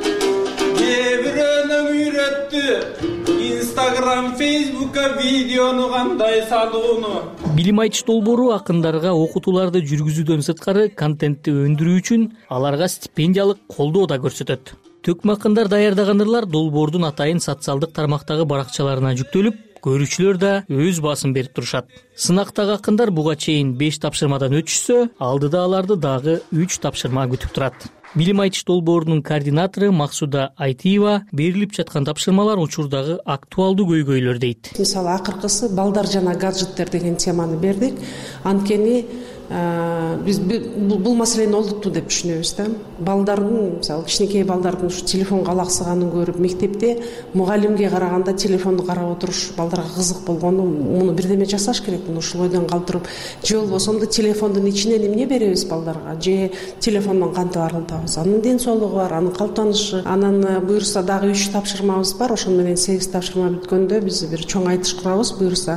[SPEAKER 21] Кээ-бирөөнүң үйрөттү Instagram, Facebook'ка видеону кандай салууну.
[SPEAKER 20] Билим айтыш долбоору акындарга окутууларды жүргүзүүдөн сырткары контентти өндүрүү үчүн аларга стипендиялык колдоо да көрсөтөт. Төкмө акындар даярдаган ырлар долбоордун атайын социалдык тармактагы баракчаларына жүктөлүп, көрүүчүлөр да өз баасын берип турушат. Сынактагы акындар буга чейин 5 тапшырмадан өтүшсө, алдыда аларды дагы 3 тапшырма күтүп турат. Билим айтыш долбоорунун координатору Максуда Айтиева берилип жаткан тапшырмалар учурдагы актуалдуу көйгөйлөр дейт.
[SPEAKER 23] Мисалы акыркысы балдар жана гаджеттер деген теманы бердик. Анткени биз бул маселени олуттуу деп түшүнөбүз да. Балдардын, мисалы кичинекей балдардын ушу телефонго алаксыганын көрүп, мектепте мугалимге караганда телефонду карап отуруш балдарга кызык болгону, муну бирдеме жасаш керек, муну ушул ойдон калтырып, же болбосо телефондун ичинен эмне беребиз балдарга, же телефондон кантип арылтабыз. Анын ден соолугу бар, анын калыптанышы, анан буюрса дагы 3 тапшырмабыз бар, ошону менен 8 тапшырма бүткөндө биз бир чоң айтыш курабыз буюрса.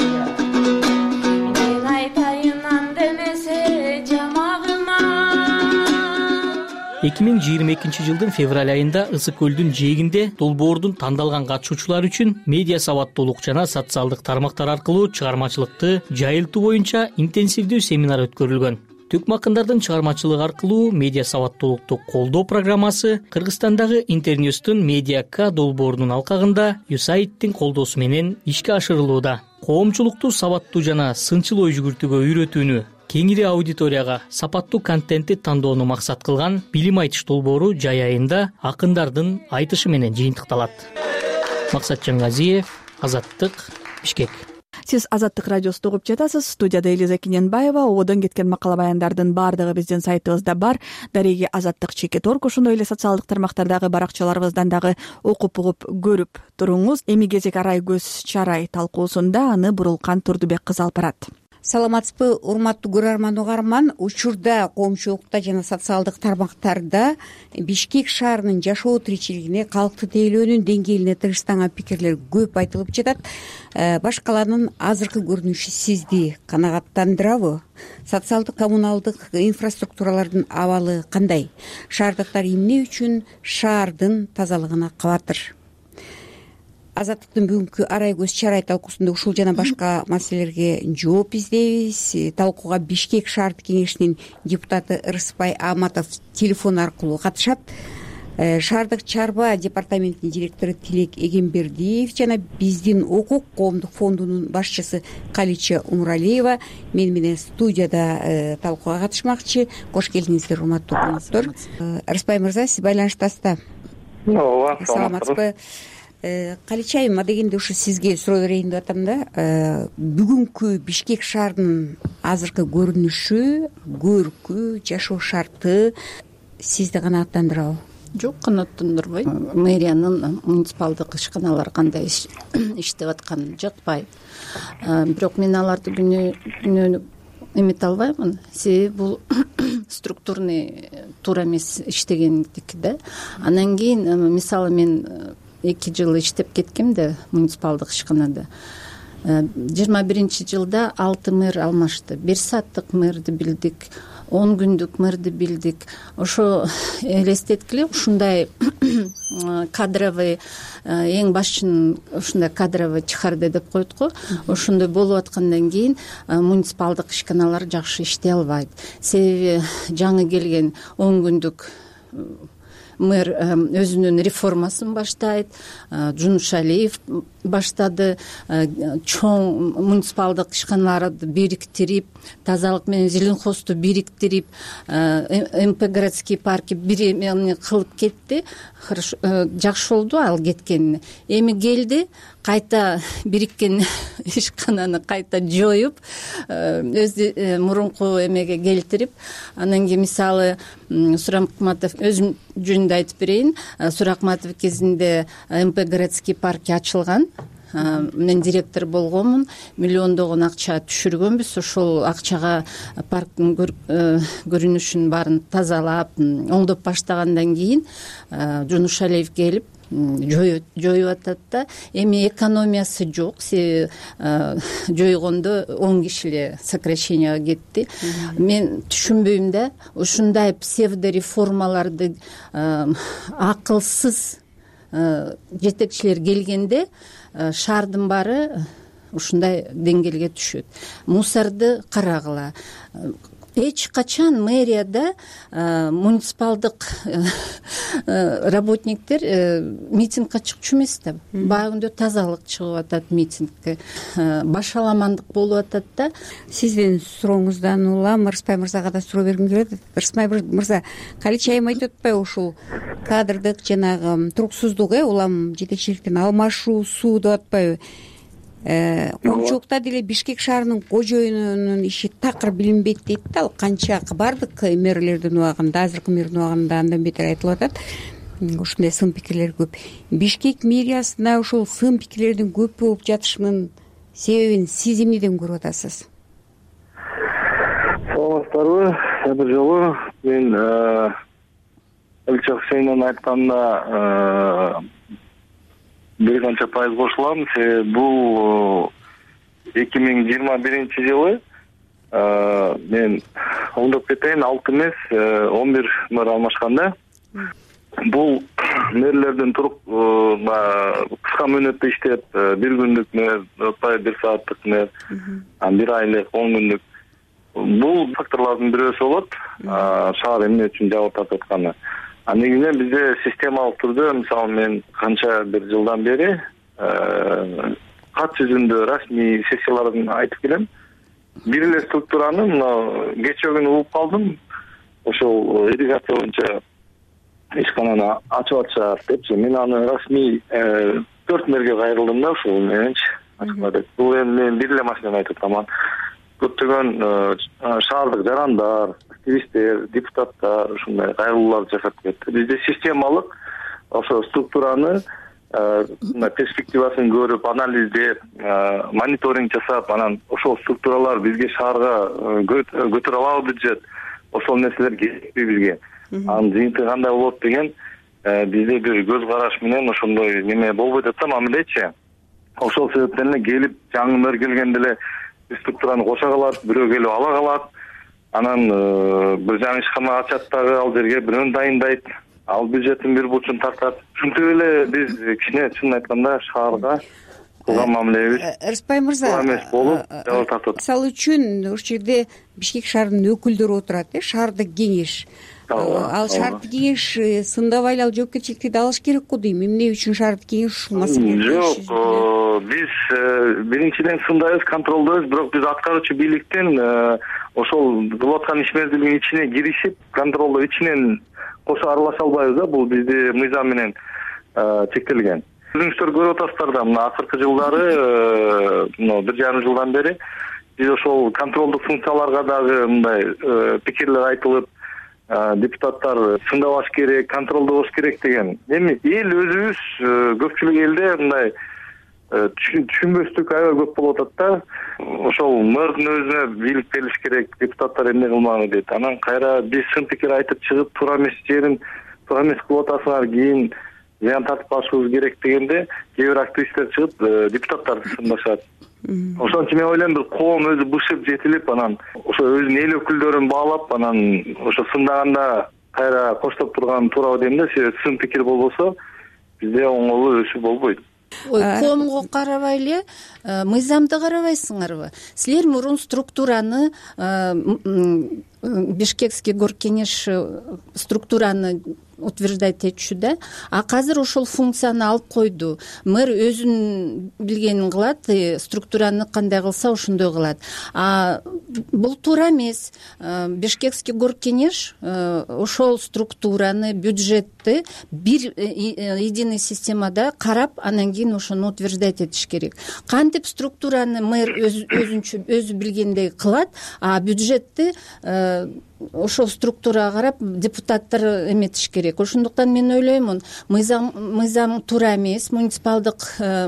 [SPEAKER 20] 2022 жылдын февраль айында Ысык көлдүн жээгинде долбоордун тандалган катышуучулары үчүн медиа сабаттуулук жана социалдык тармактар аркылуу чыгармачылыкты жайылтуу боюнча интенсивдүү семинар өткөрүлгөн. Төкмө акындардын чыгармачылыгы аркылуу медиа сабаттуулукту колдоо программасы Кыргызстандагы Интерньюстун Медиа К долбоорунун алкагында USAID-тин колдоосу менен ишке ашырылууда. Коомчулукту сабаттуу жана сынчыл ой жүгүртүүгө үйрөтүүнү, кеңири аудиторияга сапаттуу контентти тандоону максат кылган билим айтыш долбоору жай айында акындардын айтышы менен жыйынтыкталат. Максат Жаңгазиев, Азаттык, Бишкек.
[SPEAKER 1] Сиз Азаттык радиосунда угуп жатасыз. Студияда Элиза Киненбаева. Ободон кеткен макала баяндардын баардыгы биздин сайтыбызда бар. Дареги Азаттык.org, ошондой эле социалдык тармактардагы баракчаларыбыздан дагы окуп угуп көрүп туруңуз. Эми кезек арай көз чарай талкуусунда аны Бурулкан Турдубек кызы алып барат.
[SPEAKER 24] Саламатсызбы, урматтуу көрөрман угарман. Учурда коомчулукта жана социалдык тармактарда Бишкек шаарынын жашоо тиричилигине, калкты тейлөөнүн деңгээлине тыгыстанган пикирлер көп айтылып жатат. Баш калаанын азыркы көрүнүшү сизди канагаттандырабы? Социалдык коммуналдык инфраструктуралардын абалы кандай? Шаардыктар эмне үчүн шаардын тазалыгына кабатыр? Азаттыктын бүгүнкү арай көз чарай талкуусунда ушул жана башка маселелерге жооп издейбиз. Талкууга Бишкек шаардык кеңешинин депутаты Ырысбай Аматов телефон аркылуу катышат. Шаардык чарба департаментинин директору Тилек Эгембердиев жана биздин укук коомдук фондунун башчысы Калича Умуралиева мен менен студияда талкууга катышмакчы. Кош келдиңиздер, урматтуу коноктор. Рыспай мырза, сиз байланыштасызда?
[SPEAKER 2] Ооба,
[SPEAKER 24] саламатсызбы? Калича айым, адегенде ушу сизге суроо берейин деп атам да. Бүгүнкү Бишкек шаарынын азыркы көрүнүшү, көркү, жашоо шарты сизди канааттандырабы?
[SPEAKER 5] Жок, канааттандырбайт. Мэриянын муниципалдык ишканалары кандай иштеп атканы жатпайт. Бирок мен аларды күнөө эмете албаймын. Себеби бул структурный туура эмес иштегендики да. Анан кийин мисалы мен 2 жыл иштеп кеткем да муниципалдык ишканада. 21-жылда 6 мэр алмашты. 1 сааттык мэрди билдик, 10 күндүк мэрди билдик. Ошо элестеткиле, ушундай кадровый эң башчынын ушундай кадровый чыгарды деп коет го. Ошондой болуп аткандан кийин муниципалдык ишканалар жакшы иштей албайт. Себеби жаңы келген 10 күндүк мэр өзүнүн реформасын баштайт. Жунушалиев баштады. Чоң муниципалдык ишканаларды бириктирип, тазалык менен зеленхозду бириктирип, МП городские парки бир эмени кылып кетти. Жакшы болду ал кеткени. Эми келди, кайта бириккен ишкананы кайта жоюп, өзү мурунку эмеге келтирип, анан кийин мисалы Суракматов өзүм жөнүндө айтып берейин. Суракматов кезинде МП городские парки ачылган. Мен директор болгонмун, миллиондогон акча түшүргөнбүз. Ошол акчага парктын көрүнүшүн баарын тазалап, оңдоп баштагандан кийин Жунушалиев келип жоюп атат да. Эми экономиясы жок. Жойгондо 10 киши эле сокращенияга кетти. Мен түшүнбөйм да, ушундай псевдо реформаларды акылсыз жетекчилер келгенде шаардын баары ушундай деңгээлге түшөт. Мусорду карагыла. Эч качан мэрияда муниципалдык работниктер митингге чыкчу эмес да. Баягындай тазалык чыгып атат митингке. Башаламандык болуп атат да.
[SPEAKER 24] Сиздин сурооңуздан улам Рыспай мырзага да суроо бергим келет. Рыспай мырза, Калича айым айтып атпайбы, ушул кадрдык жанагы туруксуздук, улам жетекчиликтин алмашуусу деп атпайбы? Коомчулукта деле Бишкек шаарынын кожоюнунун иши такыр билинбейт дейт да. Ал канча бардык мэрлердин убагында, азыркы мэрдин убагында андан бетер айтылып атат. Ушундай сын пикирлер көп. Бишкек мэриясына ушул сын пикирлердин көп болуп жатышынын себебин сиз эмнеден көрүп атасыз?
[SPEAKER 2] Саламатсыздарбы? Бир жолу мен Элча Хусейновдун айтканына бир канча пайыз кошулам. Бул 2021-жылы мен оңдоп кетейин, 6 эмес 11 мэр алмашканда. Бул мэрлердин туруп кыска мөөнөттө иштеп, 1 күндүк мэр, 1 сааттык мэр, 1 айлык, 10 күндүк. Бул факторлордун бирөөсү болот. Шаар эмне үчүн жабык тартып атканы. Негизинен бизде системалык түрдө, мисалы мен канча бир жылдан бери кат жүзүндө расмий сессияларын айтып келем. Бир эле структураны кечээ күнү угуп калдым. Ошол ирригация боюнча ишкананы ачып атышат депчи. Мен аны расмий 4 мэрге кайрылдым да, ушул мененчи. Бул эми мен бир эле машинаны айтып атам. Көптөгөн шаардык жарандар, активисттер, депутаттар ушундай кайрылуулар жасап кетти. Бизде системалык ошо структураны перспективасын көрүп, анализдеп, мониторинг жасап, анан ошол структуралар бизге шаарга көтөрө алабы бюджет, ошол нерселер керекпи бизге. Анын жыйынтыгы кандай болот деген бизде бир көз караш менен ошондой неме болбойт атам, амилечи. Ошол себептен эле келип жаңы мэр келгенде эле структураны кошо калат, бирөө келип ала калат. Анан бир жаңы ишкана ачат дагы, ал жерге бирөөнү дайындайт, ал бюджеттин бир бурчун тартат. Ушинтип эле биз кичине чынын айтканда шаарга кылган мамилебиз
[SPEAKER 24] Рыспай мырза,
[SPEAKER 2] туура эмес болуп жабыр тартып атат.
[SPEAKER 24] мисалы үчүн ушул жерде Бишкек шаарынын өкүлдөрү отурат, шаардык кеңеш. Ал шаардык кеңеш сындабай эле ал жоопкерчиликти да алыш керек го дейм. Эмне үчүн шаардык кеңеш ушул маселени?
[SPEAKER 2] Жок, биз биринчиден сындайбыз, контролдойбуз, бирок биз аткаруучу бийликтен ошол кылып аткан ишмердүүлүктүн ичине киришип, контролдоо ичинен кошо аралаша албайбыз да. Бул бизде мыйзам менен чектелген. Өзүңүздөр көрүп атасыздар да, мына акыркы жылдары, 1,5 жылдан бери биз ошол контролдук функцияларга дагы мындай пикирлер айтылып, депутаттар сындабаш керек, контролдош керек деген. Эми эл өзүбүз көпчүлүк элде мындай түшүнбөстүк аябай көп болуп атат да. Ошол мэрдин өзүнө бийлик берилиш керек, депутаттар эмне кылмаганы дейт. Анан кайра биз сын пикир айтып чыгып, туура эмес жерин туура эмес кылып атасыңар, кийин зыян тартып калышыбыз керек дегенде кээ бир активисттер чыгып депутаттарды сындашат. Ошон үчүн мен ойлойм, бир коом өзү бышып жетилип, анан ошо өзүнүн эл өкүлдөрүн баалап, анан ошо сындаганда кайра коштоп турган туурабы дейм да. Себеби сын пикир болбосо бизде оңолуу өсүү болбойт.
[SPEAKER 5] Коомго карабай эле мыйзамды карабайсыңарбы? Силер мурун структураны, Бишкекский горкеңеш структураны утверждать этчү да, а азыр ошол функцияны алып койду. Мэр өзүнүн билгенин кылат, структураны кандай кылса ошондой кылат. А бул туура эмес. Бишкекский горкеңеш ошол структураны, бюджетти бир единый системада карап, анан кийин ошону утверждать этиш керек. Кантип структураны мэр өзү билгендей кылат, а бюджетти ошол структурага карап депутаттар эметиш керек. Ошондуктан мен ойлоймун, мыйзам туура эмес, муниципалдык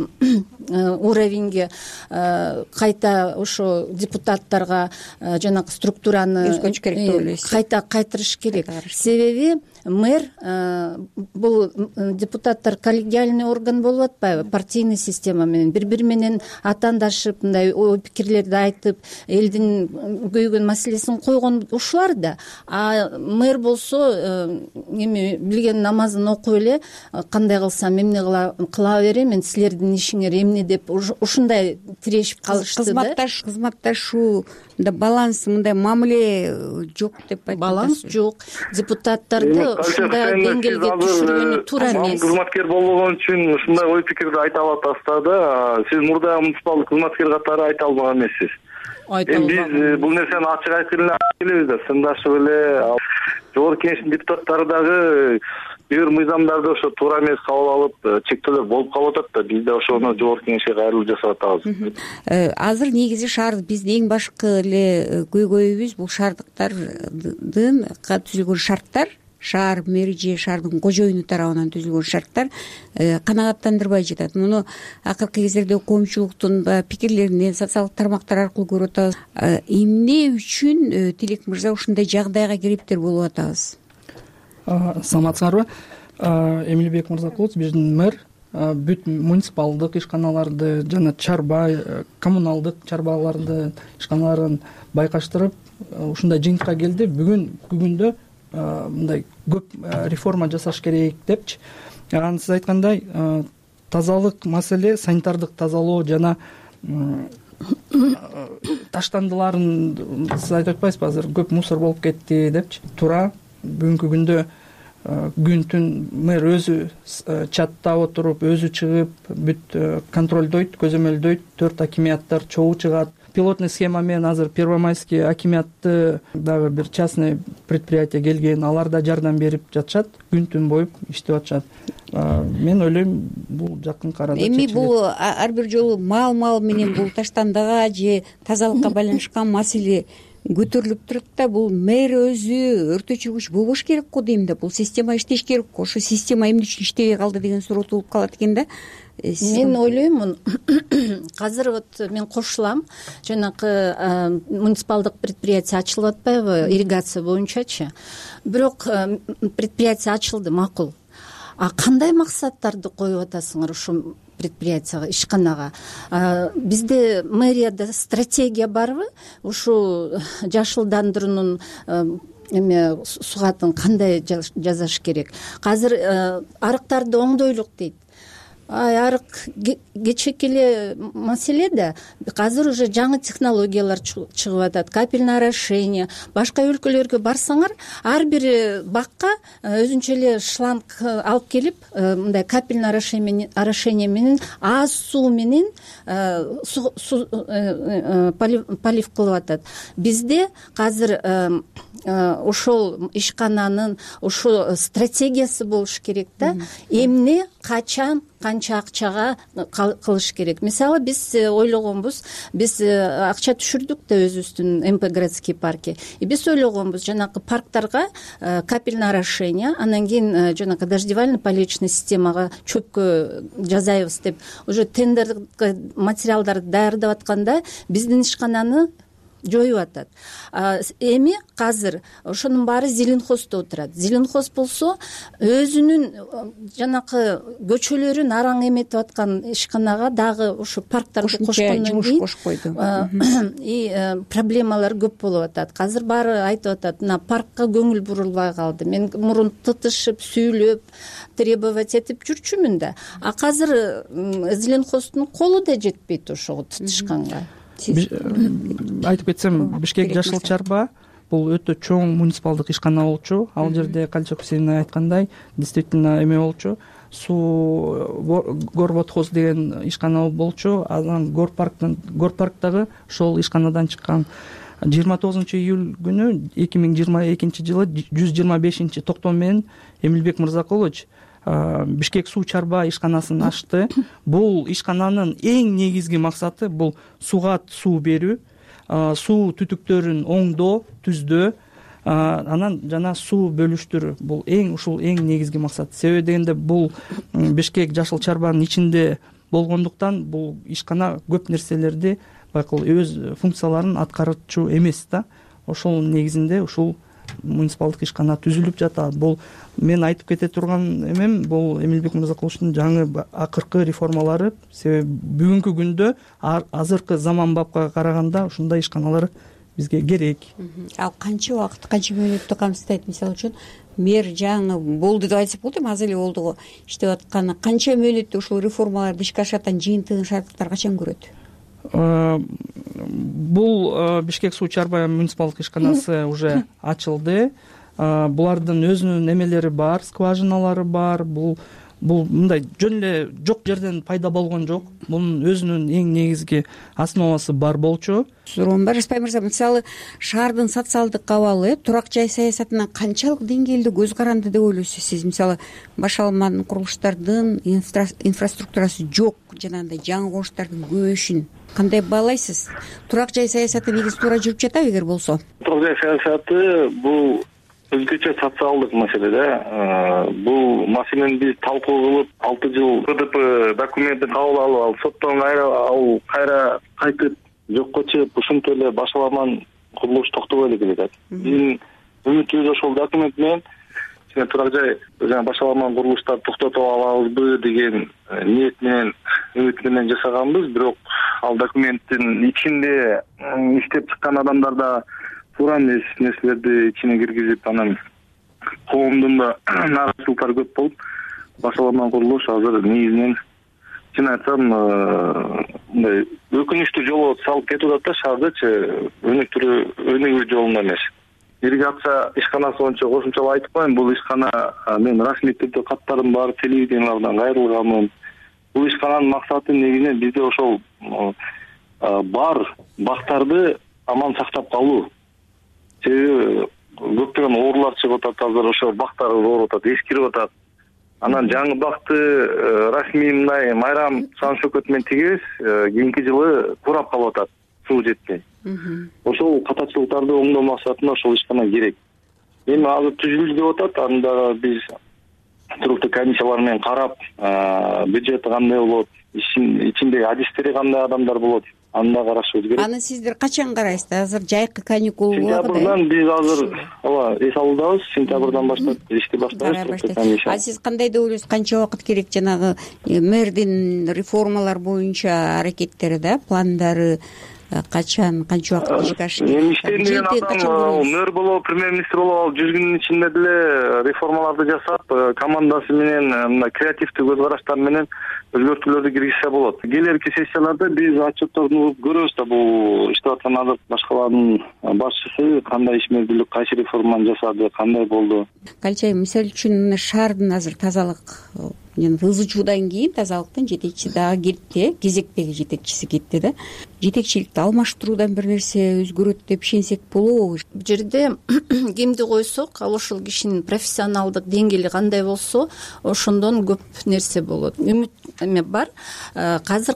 [SPEAKER 5] уровеньге кайта ошо депутаттарга жанагы структураны кайта кайтырыш керек. Себеби мэр бул депутаттар коллегиальный орган болуп атпайбы, партийный система менен бири-бири менен атаандашып, мындай ой пикирлерди айтып, элдин көйгөн маселесин койгон ушулар да. А мэр болсо эми билген намазын окуп эле, кандай кылсам эмне кыла берем, мен силердин ишиңер эмне деп ушундай тирешип калышты да. Кызматташууда баланс, мындай мамиле жок деп айтат. Баланс жок. Депутаттарды ушундай деңгээлге түшүргөнү туура эмес.
[SPEAKER 2] Кызматкер болгон үчүн ушундай ой пикирди айта аласыздар да. Сиз мурда муниципалдык кызматкер катары айта албаган эмессиз. Биз бул нерсени ачык айтып келебиз да, сындашып эле. Жогорку кеңештин депутаттары дагы бир мыйзамдарды ошо туура эмес кабыл алып, чектөөлөр болуп калып атат да. Биз да ошону жогорку кеңешке кайрылуу жасап атабыз.
[SPEAKER 24] Азыр негизи шаар биздин эң башкы эле көйгөйүбүз бул шаардыктардын түзүлгөн шарттар, шаар мэри же шаардын кожоюну тарабынан түзүлгөн шарттар канагаттандырбай жатат. Муну акыркы кездерде коомчулуктун пикирлеринен социалдык тармактар аркылуу көрүп атабыз. Эмне үчүн Тилек мырза ушундай жагдайга кириптир болуп атабыз?
[SPEAKER 8] Саламатсыңарбы? Эмилбек Мырзакулович, биздин мэр бүт муниципалдык ишканаларды жана чарба, коммуналдык чарбаларды, ишканаларын байкаштырып, ушундай жыйынтыкка келди. Бүгүн күндө мындай көп реформа жасаш керек депчи. Анан сиз айткандай, тазалык маселе, санитардык тазалоо жана таштандыларын сиз айтып атпайсызбы, азыр көп мусор болуп кетти депчи. Туура, бүгүнкү күндө күн түн мэр өзү чатта отуруп, өзү чыгып, бүт контролдойт, көзөмөлдөйт, 4 акиматтар чогуу чыгат. Пилотный схема менен азыр Первомайский акиматты дагы бир частный предприятие келген, алар да жардам берип жатышат, күн түн бою иштеп атышат. Мен ойлойм, бул жакын арада
[SPEAKER 24] эми бул ар бир жолу мал менен бул таштандыга же тазалыкка байланышкан маселе көтөрүлүп турат да, бул мэр өзү өртөчүгүч болбош керек го дейм да, бул система иштеш керек го. Ошо система эмне үчүн иштебей калды деген суроо туулуп калат экен да.
[SPEAKER 5] Мен ойлоймун, азыр вот мен кошулам, жанакы муниципалдык предприятие ачылып атпайбы, ирригация боюнчачы. Бирок предприятие ачылды, макул. А кандай максаттарды коюп атасыңар ошо предприятияга, ишканага? Бизде мэрияда стратегия барбы? Ушу жашылдандыруунун эме сугатын кандай жасаш керек? Азыр арыктарды оңдойлук дейт. арык кечээки эле маселе да. Азыр уже жаңы технологиялар чыгып атат, капельное орошение. Башка өлкөлөргө барсаңар, ар бир бакка өзүнчө эле шланг алып келип, мындай капельное орошение менен аз суу менен полив кылып атат. Бизде азыр ошол ишкананын ошол стратегиясы болуш керек да. Эмне, качан, канча акчага кылыш керек. Мисалы биз ойлогонбуз, биз акча түшүрдүк да өзүбүздүн МП городский парке. Биз ойлогонбуз жанагы парктарга капельное орошение, анан кийин жанагы дождевальный поливочный системага чөпкө жасайбыз деп уже тендерге материалдарды даярдап атканда биздин ишкананы жоюп атат. Эми азыр ошонун баары Зеленхоздо отурат. Зеленхоз болсо өзүнүн жанакы көчөлөрүн араң эметип аткан ишканага дагы ошо парктарды кошкондон кийин и проблемалар көп болуп атат. Азыр баары айтып атат, мына паркка көңүл бурулбай калды. Мен мурун тытышып, сүйлөп, требовать этип жүрчүмүн да. Азыр Зеленхоздун колу да жетпейт ошого тытышканга.
[SPEAKER 8] Айтып кетсем, Бишкек Жашыл Чарба бул өтө чоң муниципалдык ишкана болчу. Ал жерде Калчок Хусейн айткандай, действительно эме болчу. Горводхоз деген ишкана болчу. Анан Горпарктагы ошол ишканадан чыккан 29 июль күнү 2022 жылы 125 токтом менен Эмилбек Мырзакулович Бишкек суу чарба ишканасын ачты. Бул ишкананын эң негизги максаты бул сууга суу берүү, суу түтүктөрүн оңдоо, түздөө, анан жана суу бөлүштүрүү. Бул ушул эң негизги максат. Себеби дегенде бул Бишкек Жашыл Чарбанын ичинде болгондуктан бул ишкана көп нерселерди байкал өз функцияларын аткарчу эмес да. Ошол негизинде ушул муниципалдык ишкана түзүлүп жатат. Бул мен айтып кете турган эмем, бул Эмилбек Мырзакуловичтун жаңы акыркы реформалары. Себеби бүгүнкү күндө азыркы заманбапка караганда ушундай ишканалар бизге керек.
[SPEAKER 24] Ал канча убакыт, канча мөөнөттү камсыздайт? Мисалы үчүн мэр жаңы болду деп айтсак болот, эми аз эле болду го иштеп атканы. Канча мөөнөттү ушул реформаларды ишке ашырган жыйынтыгын шаардыктар качан көрөт?
[SPEAKER 8] Бул Бишкек суу чарба муниципалдык ишканасы уже ачылды. Булардын өзүнүн эмелери бар, скважиналары бар. Бул мындай жөн эле жок жерден пайда болгон жок. Бунун өзүнүн эң негизги основасы бар болчу.
[SPEAKER 24] Суроом бар, Распай мырза, мисалы шаардын социалдык абалы турак жай саясатына канчалык деңгээлде көз каранды деп ойлойсуз сиз? Мисалы башалман курулуштардын инфраструктурасы жок, жанагындай жаңы курулуштардын көбөйүшүн кандай баалайсыз? Турак жай саясаты негизи туура жүрүп жатабы эгер болсо?
[SPEAKER 2] Турак жай саясаты бул өзгөчө социалдык маселе да. Бул маселени биз талкуу кылып 6 жыл КДП документин кабыл алып, ал соттон кайра кайтып жокко чыгып, ушинтип эле башаламан курулуш токтобой эле келатат. Биздин үмүтүбүз ошол документ менен турак жай башаламан курулуштарды токтотуп алабызбы деген ниет менен, үмүт менен жасаганбыз. Бирок ал документтин ичинде иштеп чыккан адамдар да туура эмес нерселерди ичине киргизип, анан коомдун да нааразычылыктары көп болуп, башаламан курулуш азыр негизинен чын айтсам мындай өкүнүчтүү жолго салып кетип атат да шаардычы, өнүгүү жолунда эмес. Ирригация ишканасы боюнча кошумчалап айтып коеюн, бул ишкана мен расмий түрдө каттарым бар, телевидениялардан кайрылганмын. Бул ишкананын максаты негизинен бизде ошол бар бактарды аман сактап калуу. Себеби көптөгөн оорулар чыгып атат, азыр ошо бактар ооруп атат, эскирип атат. Анан жаңы бакты расмий мындай майрам сан шөкөт менен тигебиз, кийинки жылы курап калып атат, суу жетпей. Ошол катачылыктарды оңдоо максатында ошол ишкана керек. Эми азыр түзүлдү деп атат, анда биз туруктуу комиссиялар менен карап, бюджети кандай болот, ичиндеги адистери кандай адамдар болот, аны да карашыбыз керек.
[SPEAKER 24] Аны сиздер качан карайсыздар? Азыр жайкы каникул убагында.
[SPEAKER 2] Сентябрдан биз азыр эс алуудабыз, сентябрдан баштап ишти баштайбыз.
[SPEAKER 24] А сиз кандай деп ойлойсуз, канча убакыт керек жанагы мэрдин реформалар боюнча аракеттери да, пландары качан канча убакыт ишке ашты?
[SPEAKER 2] Эми иштейм деген адам мэр болобу, премьер-министр болобу 100 күндүн ичинде деле реформаларды жасап, командасы менен мына креативдүү көз караштар менен өзгөртүүлөрдү киргизсе болот. Келерки сессияларда биз отчетторду көрөбүз да, бул иштеп аткан азыркы башкалардын башчысы кандай ишмердүүлүк, кайсы реформаны жасады, кандай болду.
[SPEAKER 24] Калчай, мисалы үчүн мына шаардын азыр тазалык жана ызы кийин тазалыктын жетекчиси дагы кетти, кезектеги жетекчиси кетти да. Жетекчиликти алмаштыруудан бир нерсе өзгөрөт деп ишенсек болобу?
[SPEAKER 5] Бул жерде кимди койсок, ал ошол кишинин профессионалдык деңгээли кандай болсо, ошондон көп нерсе болот. Үмүт эме бар. Азыр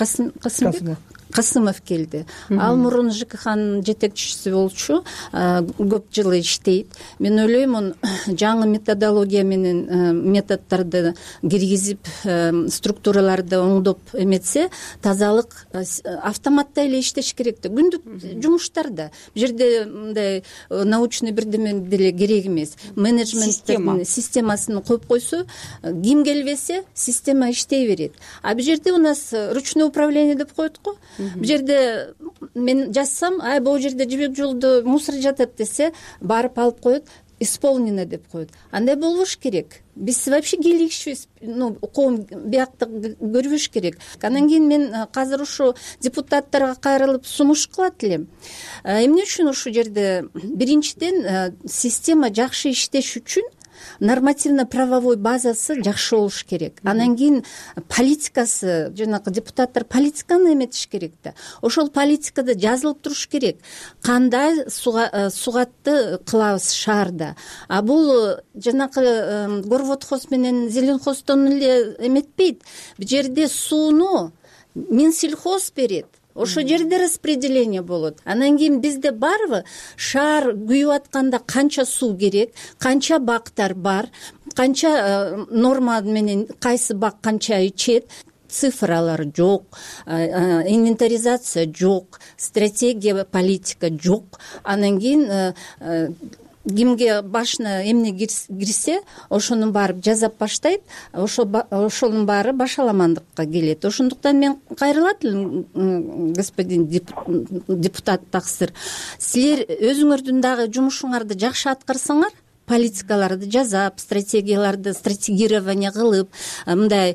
[SPEAKER 5] Касымов келди. Ал мурун ЖКХнын жетекчиси болчу, көп жыл иштейт. Мен ойлойм, он жаңы методология менен методдорду киргизип, структураларды оңдоп эметсе, тазалык автоматта эле иштеш керек да. Күндүк жумуштарда. Бул жерде мындай научный бирдеме деле керек эмес. Менеджменттин системасын коюп койсо, ким келбесе, система иштей берет. А бул жерде у нас ручное управление деп коет го. Бул жерде мен жазсам, бул жерде жибек жолдо мусор жатат десе, барып алып коет, исполнено деп коет. Андай болбош керек. Биз вообще келишпиз, коом биякты көрбөш керек. Андан кийин мен азыр ушу депутаттарга кайрылып сунуш кылат элем. Эмне үчүн ушул жерде биринчиден система жакшы иштеш үчүн нормативно-правовой базасы жакшы болуш керек. Анан кийин политикасы, жанагы депутаттар политиканы эметиш керек да. Ошол политикада жазылып туруш керек. Кандай сугатты кылабыз шаарда. А бул жанагы горводхоз менен зеленхоздон эле эметпейт. Бул жерде сууну Минсельхоз берет. Ошол жерде распределение болот. Анан кийин бизде барбы шаар күйүп атканда канча суу керек, канча бактар бар, канча норма менен кайсы бак канча ичет, цифралар жок, инвентаризация жок, стратегия, политика жок. Анан кийин кимге башына эмне кирсе, ошонун баары жазап баштайт, ошонун баары башаламандыкка келет. Ошондуктан мен кайрылат элем, господин депутат Таксыр, силер өзүңөрдүн дагы жумушуңарды жакшы аткарсаңар, политикаларды жазап, стратегияларды стратегирование кылып, мындай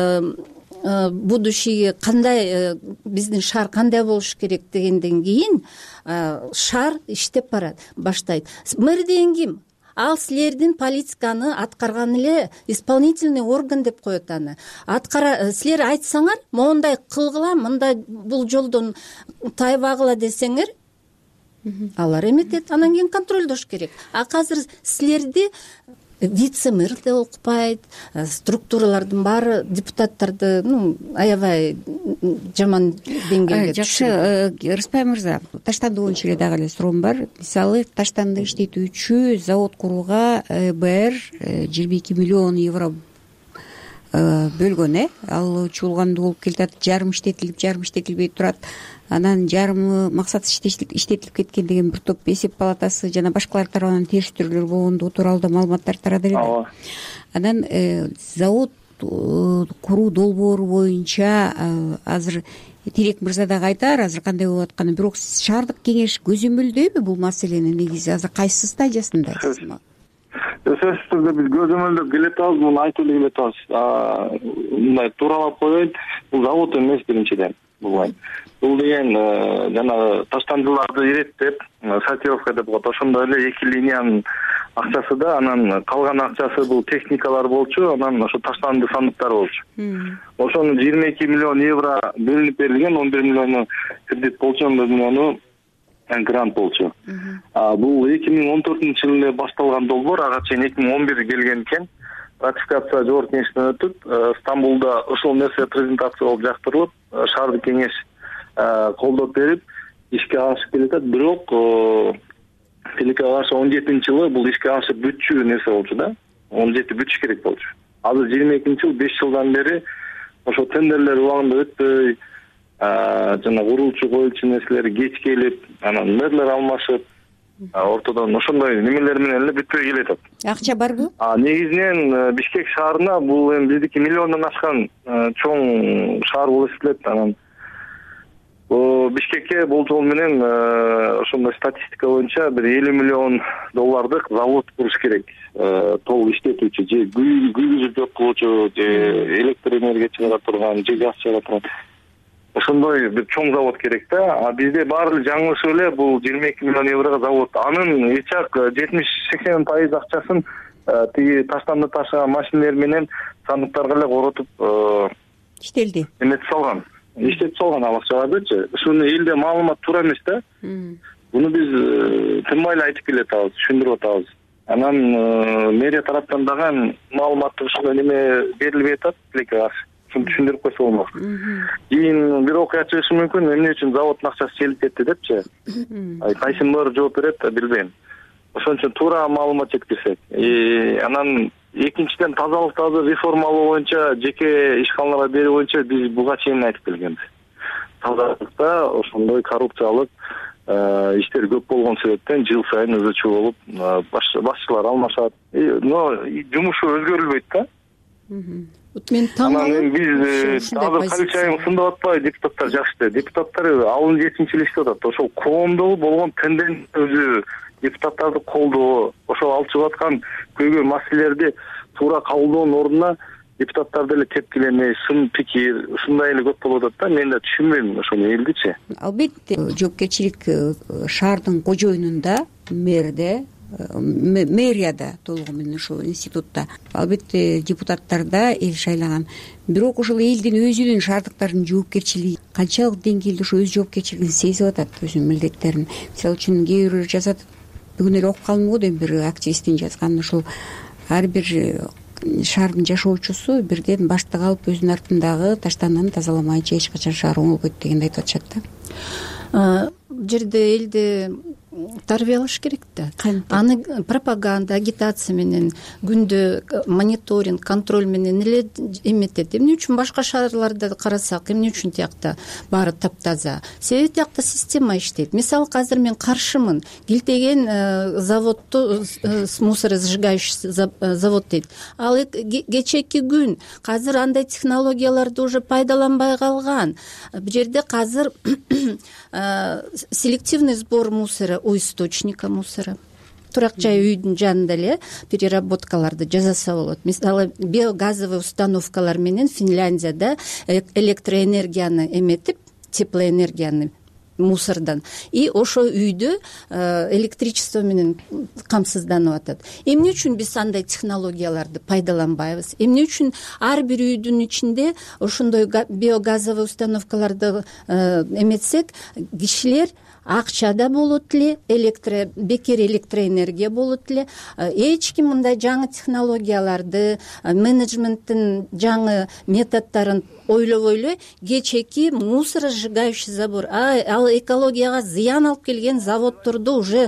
[SPEAKER 5] будущее кандай, биздин шаар кандай болуш керек дегенден кийин шаар иштеп баштайт. Мэр деген ким? Ал силердин политиканы аткарган эле исполнительный орган деп коет аны. Силер айтсаңар, моундай кылгыла, мындай бул жолдон тайбагыла десеңер, алар эметет. Анан кийин контролдош керек. А азыр силерди вице-мэр да укпайт, структуралардын баары депутаттарды аябай жаман деңгээлге түшүрөт.
[SPEAKER 24] Жакшы, Рыспай мырза, Таштанды боюнча эле дагы эле суроом бар. Мисалы, Таштанды иштетүүчү завод курууга БР 22 миллион евро бөлгөн, ал чуулгандуу болуп келатат, жарым иштетилип, жарым иштетилбей турат. Анан жарымы максатсыз иштетилип кеткен деген бир топ эсеп палатасы жана башкалар тарабынан териштирүүлөр болгондугу тууралуу маалыматтар тарады эле. Анан завод куруу долбоору боюнча азыр Терек мырза дагы айтар азыр кандай болуп атканын, бирок шаардык кеңеш көзөмөлдөйбү бул маселени? Негизи азыр кайсы стадиясында?
[SPEAKER 2] Сөзсүз түрдө биз көзөмөлдөп келатабыз, муну айтып эле келатабыз. Мындай тууралап коеюн, бул завод эмес биринчиден. Бул деген жанагы таштандыларды иреттеп, сортировка деп коет. Ошондой эле 2 линиянын акчасы да, анан калган акчасы бул техникалар болчу, анан ошо таштанды сандыктар болчу. Ошонун 22 миллион евро бөлүнүп берилген, 11 миллиону кредит болчу, 11 миллиону грант болчу. Бул 2014-жылы эле башталган долбоор, ага чейин 2011 келген экен. Ратификация жогорку кеңештен өтүп, Стамбулда ошол нерсе презентация болуп жактырылып, шаардык кеңеш колдоп берип, ишке ашып келатат. Бирок тилекке каршы 17-жылы бул ишке ашып бүтчү нерсе болчу да. 17 бүтүш керек болчу. Азыр 22-жыл, 5 жылдан бери ошо тендерлер убагында өтпөй, жана курулчу коюлчу нерселери кеч келип, анан мэрлер алмашып, ортодон ошондой немелер менен эле бүтпөй келатат.
[SPEAKER 24] Акча барбы?
[SPEAKER 2] Негизинен Бишкек шаарына бул эми биздики миллиондон ашкан чоң шаар болуп эсептелет. Анан Бишкекке бул жол менен ошондой статистика боюнча бир $50 миллион завод куруш керек. Толук иштетүүчү же күйгүзүп жоккулуучу, же электр энергия чыгара турган, же газ чыгара турган. Ошондой бир чоң завод керек да. А бизде баары жаңылышып эле бул €22 миллион завод. Анын эч-ак 70-80% акчасын тиги таштанды ташыган машиналар менен сандыктарга эле коротуп
[SPEAKER 24] иштелди.
[SPEAKER 2] Иштетип салган ал акчалардычы. Ушуну элде маалымат туура эмес да. Буну биз тынбай эле айтып келатабыз, түшүндүрүп атабыз. Анан мэрия тараптан дагы маалыматтык ушундай неме берилбей атат тилекке каршы. Ушуну түшүндүрүп койсо болмок. Кийин бир окуя чыгышы мүмкүн, эмне үчүн заводдун акчасы чегилип кетти депчи. Кайсы мэр жооп берет билбейм. Ошон үчүн туура маалымат жеткирсек. Анан экинчиден тазалыктарды реформалоо боюнча, жеке ишканаларга берүү боюнча биз буга чейин айтып келгенбиз. Тазалыкта ошондой коррупциялык иштер көп болгон себептен жыл сайын өзөчө болуп башчылар алмашат. Но жумушу өзгөрүлбөйт да.
[SPEAKER 24] Мен
[SPEAKER 2] анан биз азыр калечайым сындап атпайбы, депутаттар жакшы. Депутаттар алын жетинчи иштеп атат. Ошол коомдогу болгон тенденция өзү депутаттарды колдоо, ошол алып чыгып аткан көйгөй маселелерди туура кабылдоонун ордуна депутаттар деле тепкилене, сын пикир ушундай эле көп болуп атат да. Мен да түшүнбөйм ошону элдичи.
[SPEAKER 24] Албетте жоопкерчилик шаардын кожоюнунда, мэрияда толугу менен ушул институтта албетте депутаттарда эл шайлаган. Бирок ошол элдин өзүнүн шаардыктардын жоопкерчилиги канчалык деңгээлде ошо өз жоопкерчилигин сезип атат, өзүнүн милдеттерин. Мисалы үчүн кээ бирөө жазат, бүгүн эле окуп калдым го дейм, бир активисттин жазганын, ушул ар бир шаардын жашоочусу бирден баштык алып өзүнүн артындагы таштандыны тазаламайчы эч качан шаар оңолбойт дегенди айтып атышат да.
[SPEAKER 5] Бул жерде элди тарбиялаш керек да. Аны пропаганда, агитация менен, күндө мониторинг, контроль менен эле эметет. Эмне үчүн башка шаарларда карасак, эмне үчүн тиякта баары таптаза? Себеби тиякта система иштейт. Мисалы азыр мен каршымын. Килтеген заводду мусоросжигающий завод дейт. Ал кечээки күн азыр андай технологияларды уже пайдаланбай калган. Бул жерде азыр селективный сбор мусора у источника мусора. Турак жай үйдүн жанында эле переработкаларды жасаса болот. Мисалы биогазовый установкалар менен Финляндияда электроэнергияны эметип, теплоэнергияны мусордон и ошо үйдө электричество менен камсызданып атат. Эмне үчүн биз андай технологияларды пайдаланбайбыз? Эмне үчүн ар бир үйдүн ичинде ошондой биогазовый установкаларды эметсек, кишилер акча да болот эле, бекер электроэнергия болот эле. Эч ким мындай жаңы технологияларды, менеджменттин жаңы методдорун ойлобой эле кечээки мусоросжигающий забор, ал экологияга зыян алып келген заводдорду уже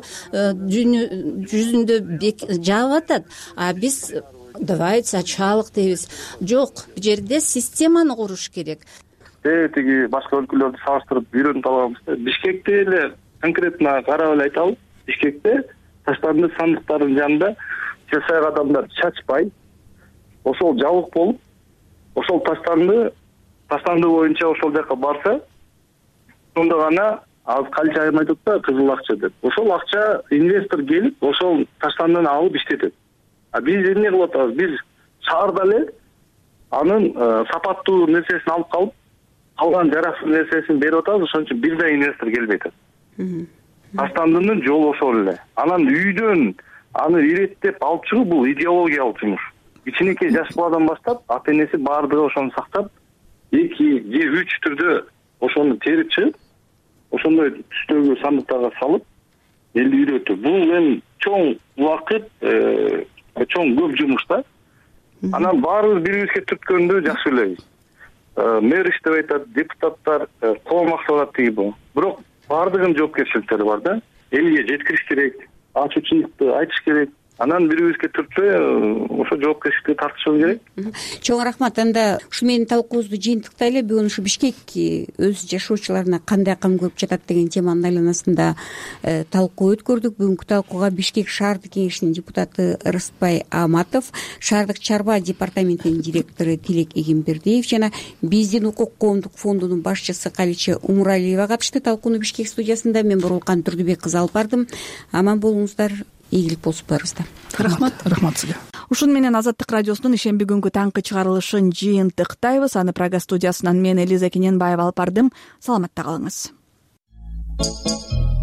[SPEAKER 5] жүзүндө жаап атат. А биз давайте ачалык дейбиз. Жок, бул жерде системаны куруш керек.
[SPEAKER 2] Тиги башка өлкөлөрдү салыштырып үйрөнүп алганбыз да. Бишкекте эле конкретно карап эле айтабыз. Бишкекте таштанды сандыктардын жанында жашайган адамдар чачпай, ошол жабык болуп, ошол таштанды боюнча ошол жака барса, сонда гана азыр калча айым айтат да, кызыл акча деп. Ошол акча инвестор келип, ошол таштандыны алып иштетет. А биз эмне кылып атабыз? Биз шаарда эле анын сапаттуу нерсесин алып калып, калган жараksыз нерсесин берип атабыз, ошон үчүн бир да инвестор келбей атат. Таштандынын жолу ошол эле. Анан үйдөн аны иреттеп алып чыгуу бул идеологиялык жумуш. Кичинекей жаш баладан баштап ата энеси баардыгы ошону сактап, 2 же 3 түрдө ошону терип чыгып, ошондой түстөгү сандыктарга салып, элди үйрөтүү. Бул эми чоң убакыт, чоң көп жумуш да. Анан баарыбыз бирибизге түрткөндү жакшы билебиз. Мэр иштеп айтат, депутаттар, коом акча алат дейби бул. Бирок баардыгынын жоопкерчиликтери бар да. Элге жеткириш керек, ачууччулукту айтыш керек. анан бирибизге түртпөй ошо жоопкерчиликке тартышыбыз керек.
[SPEAKER 24] Чоң рахмат. Анда ушу менин талкуубузду жыйынтыктайлы. Бүгүн ушу Бишкек өз жашоочуларына кандай кам көрүп жатат деген теманын айланасында талкуу өткөрдүк. Бүгүнкү талкууга Бишкек шаардык кеңешинин депутаты Ырысбай Аматов, шаардык чарба департаментинин директору Тилек Эгембердиев жана Биздин укук коомдук фондунун башчысы Каличе Умуралиева катышты. Талкууну Бишкек студиясында мен Борулкан Турдубек кызы алып бардым. Аман болуңуздар, ийгилик болуп барыбызда.
[SPEAKER 8] Рахмат сизге.
[SPEAKER 1] Ушун менен Азаттык радиосунун ишемби күнгү таңкы чыгарылышын жыйынтыктайбыз. Аны Прага студиясынан мен Элиза Кененбаева алып бардым. Саламатта калыңыз.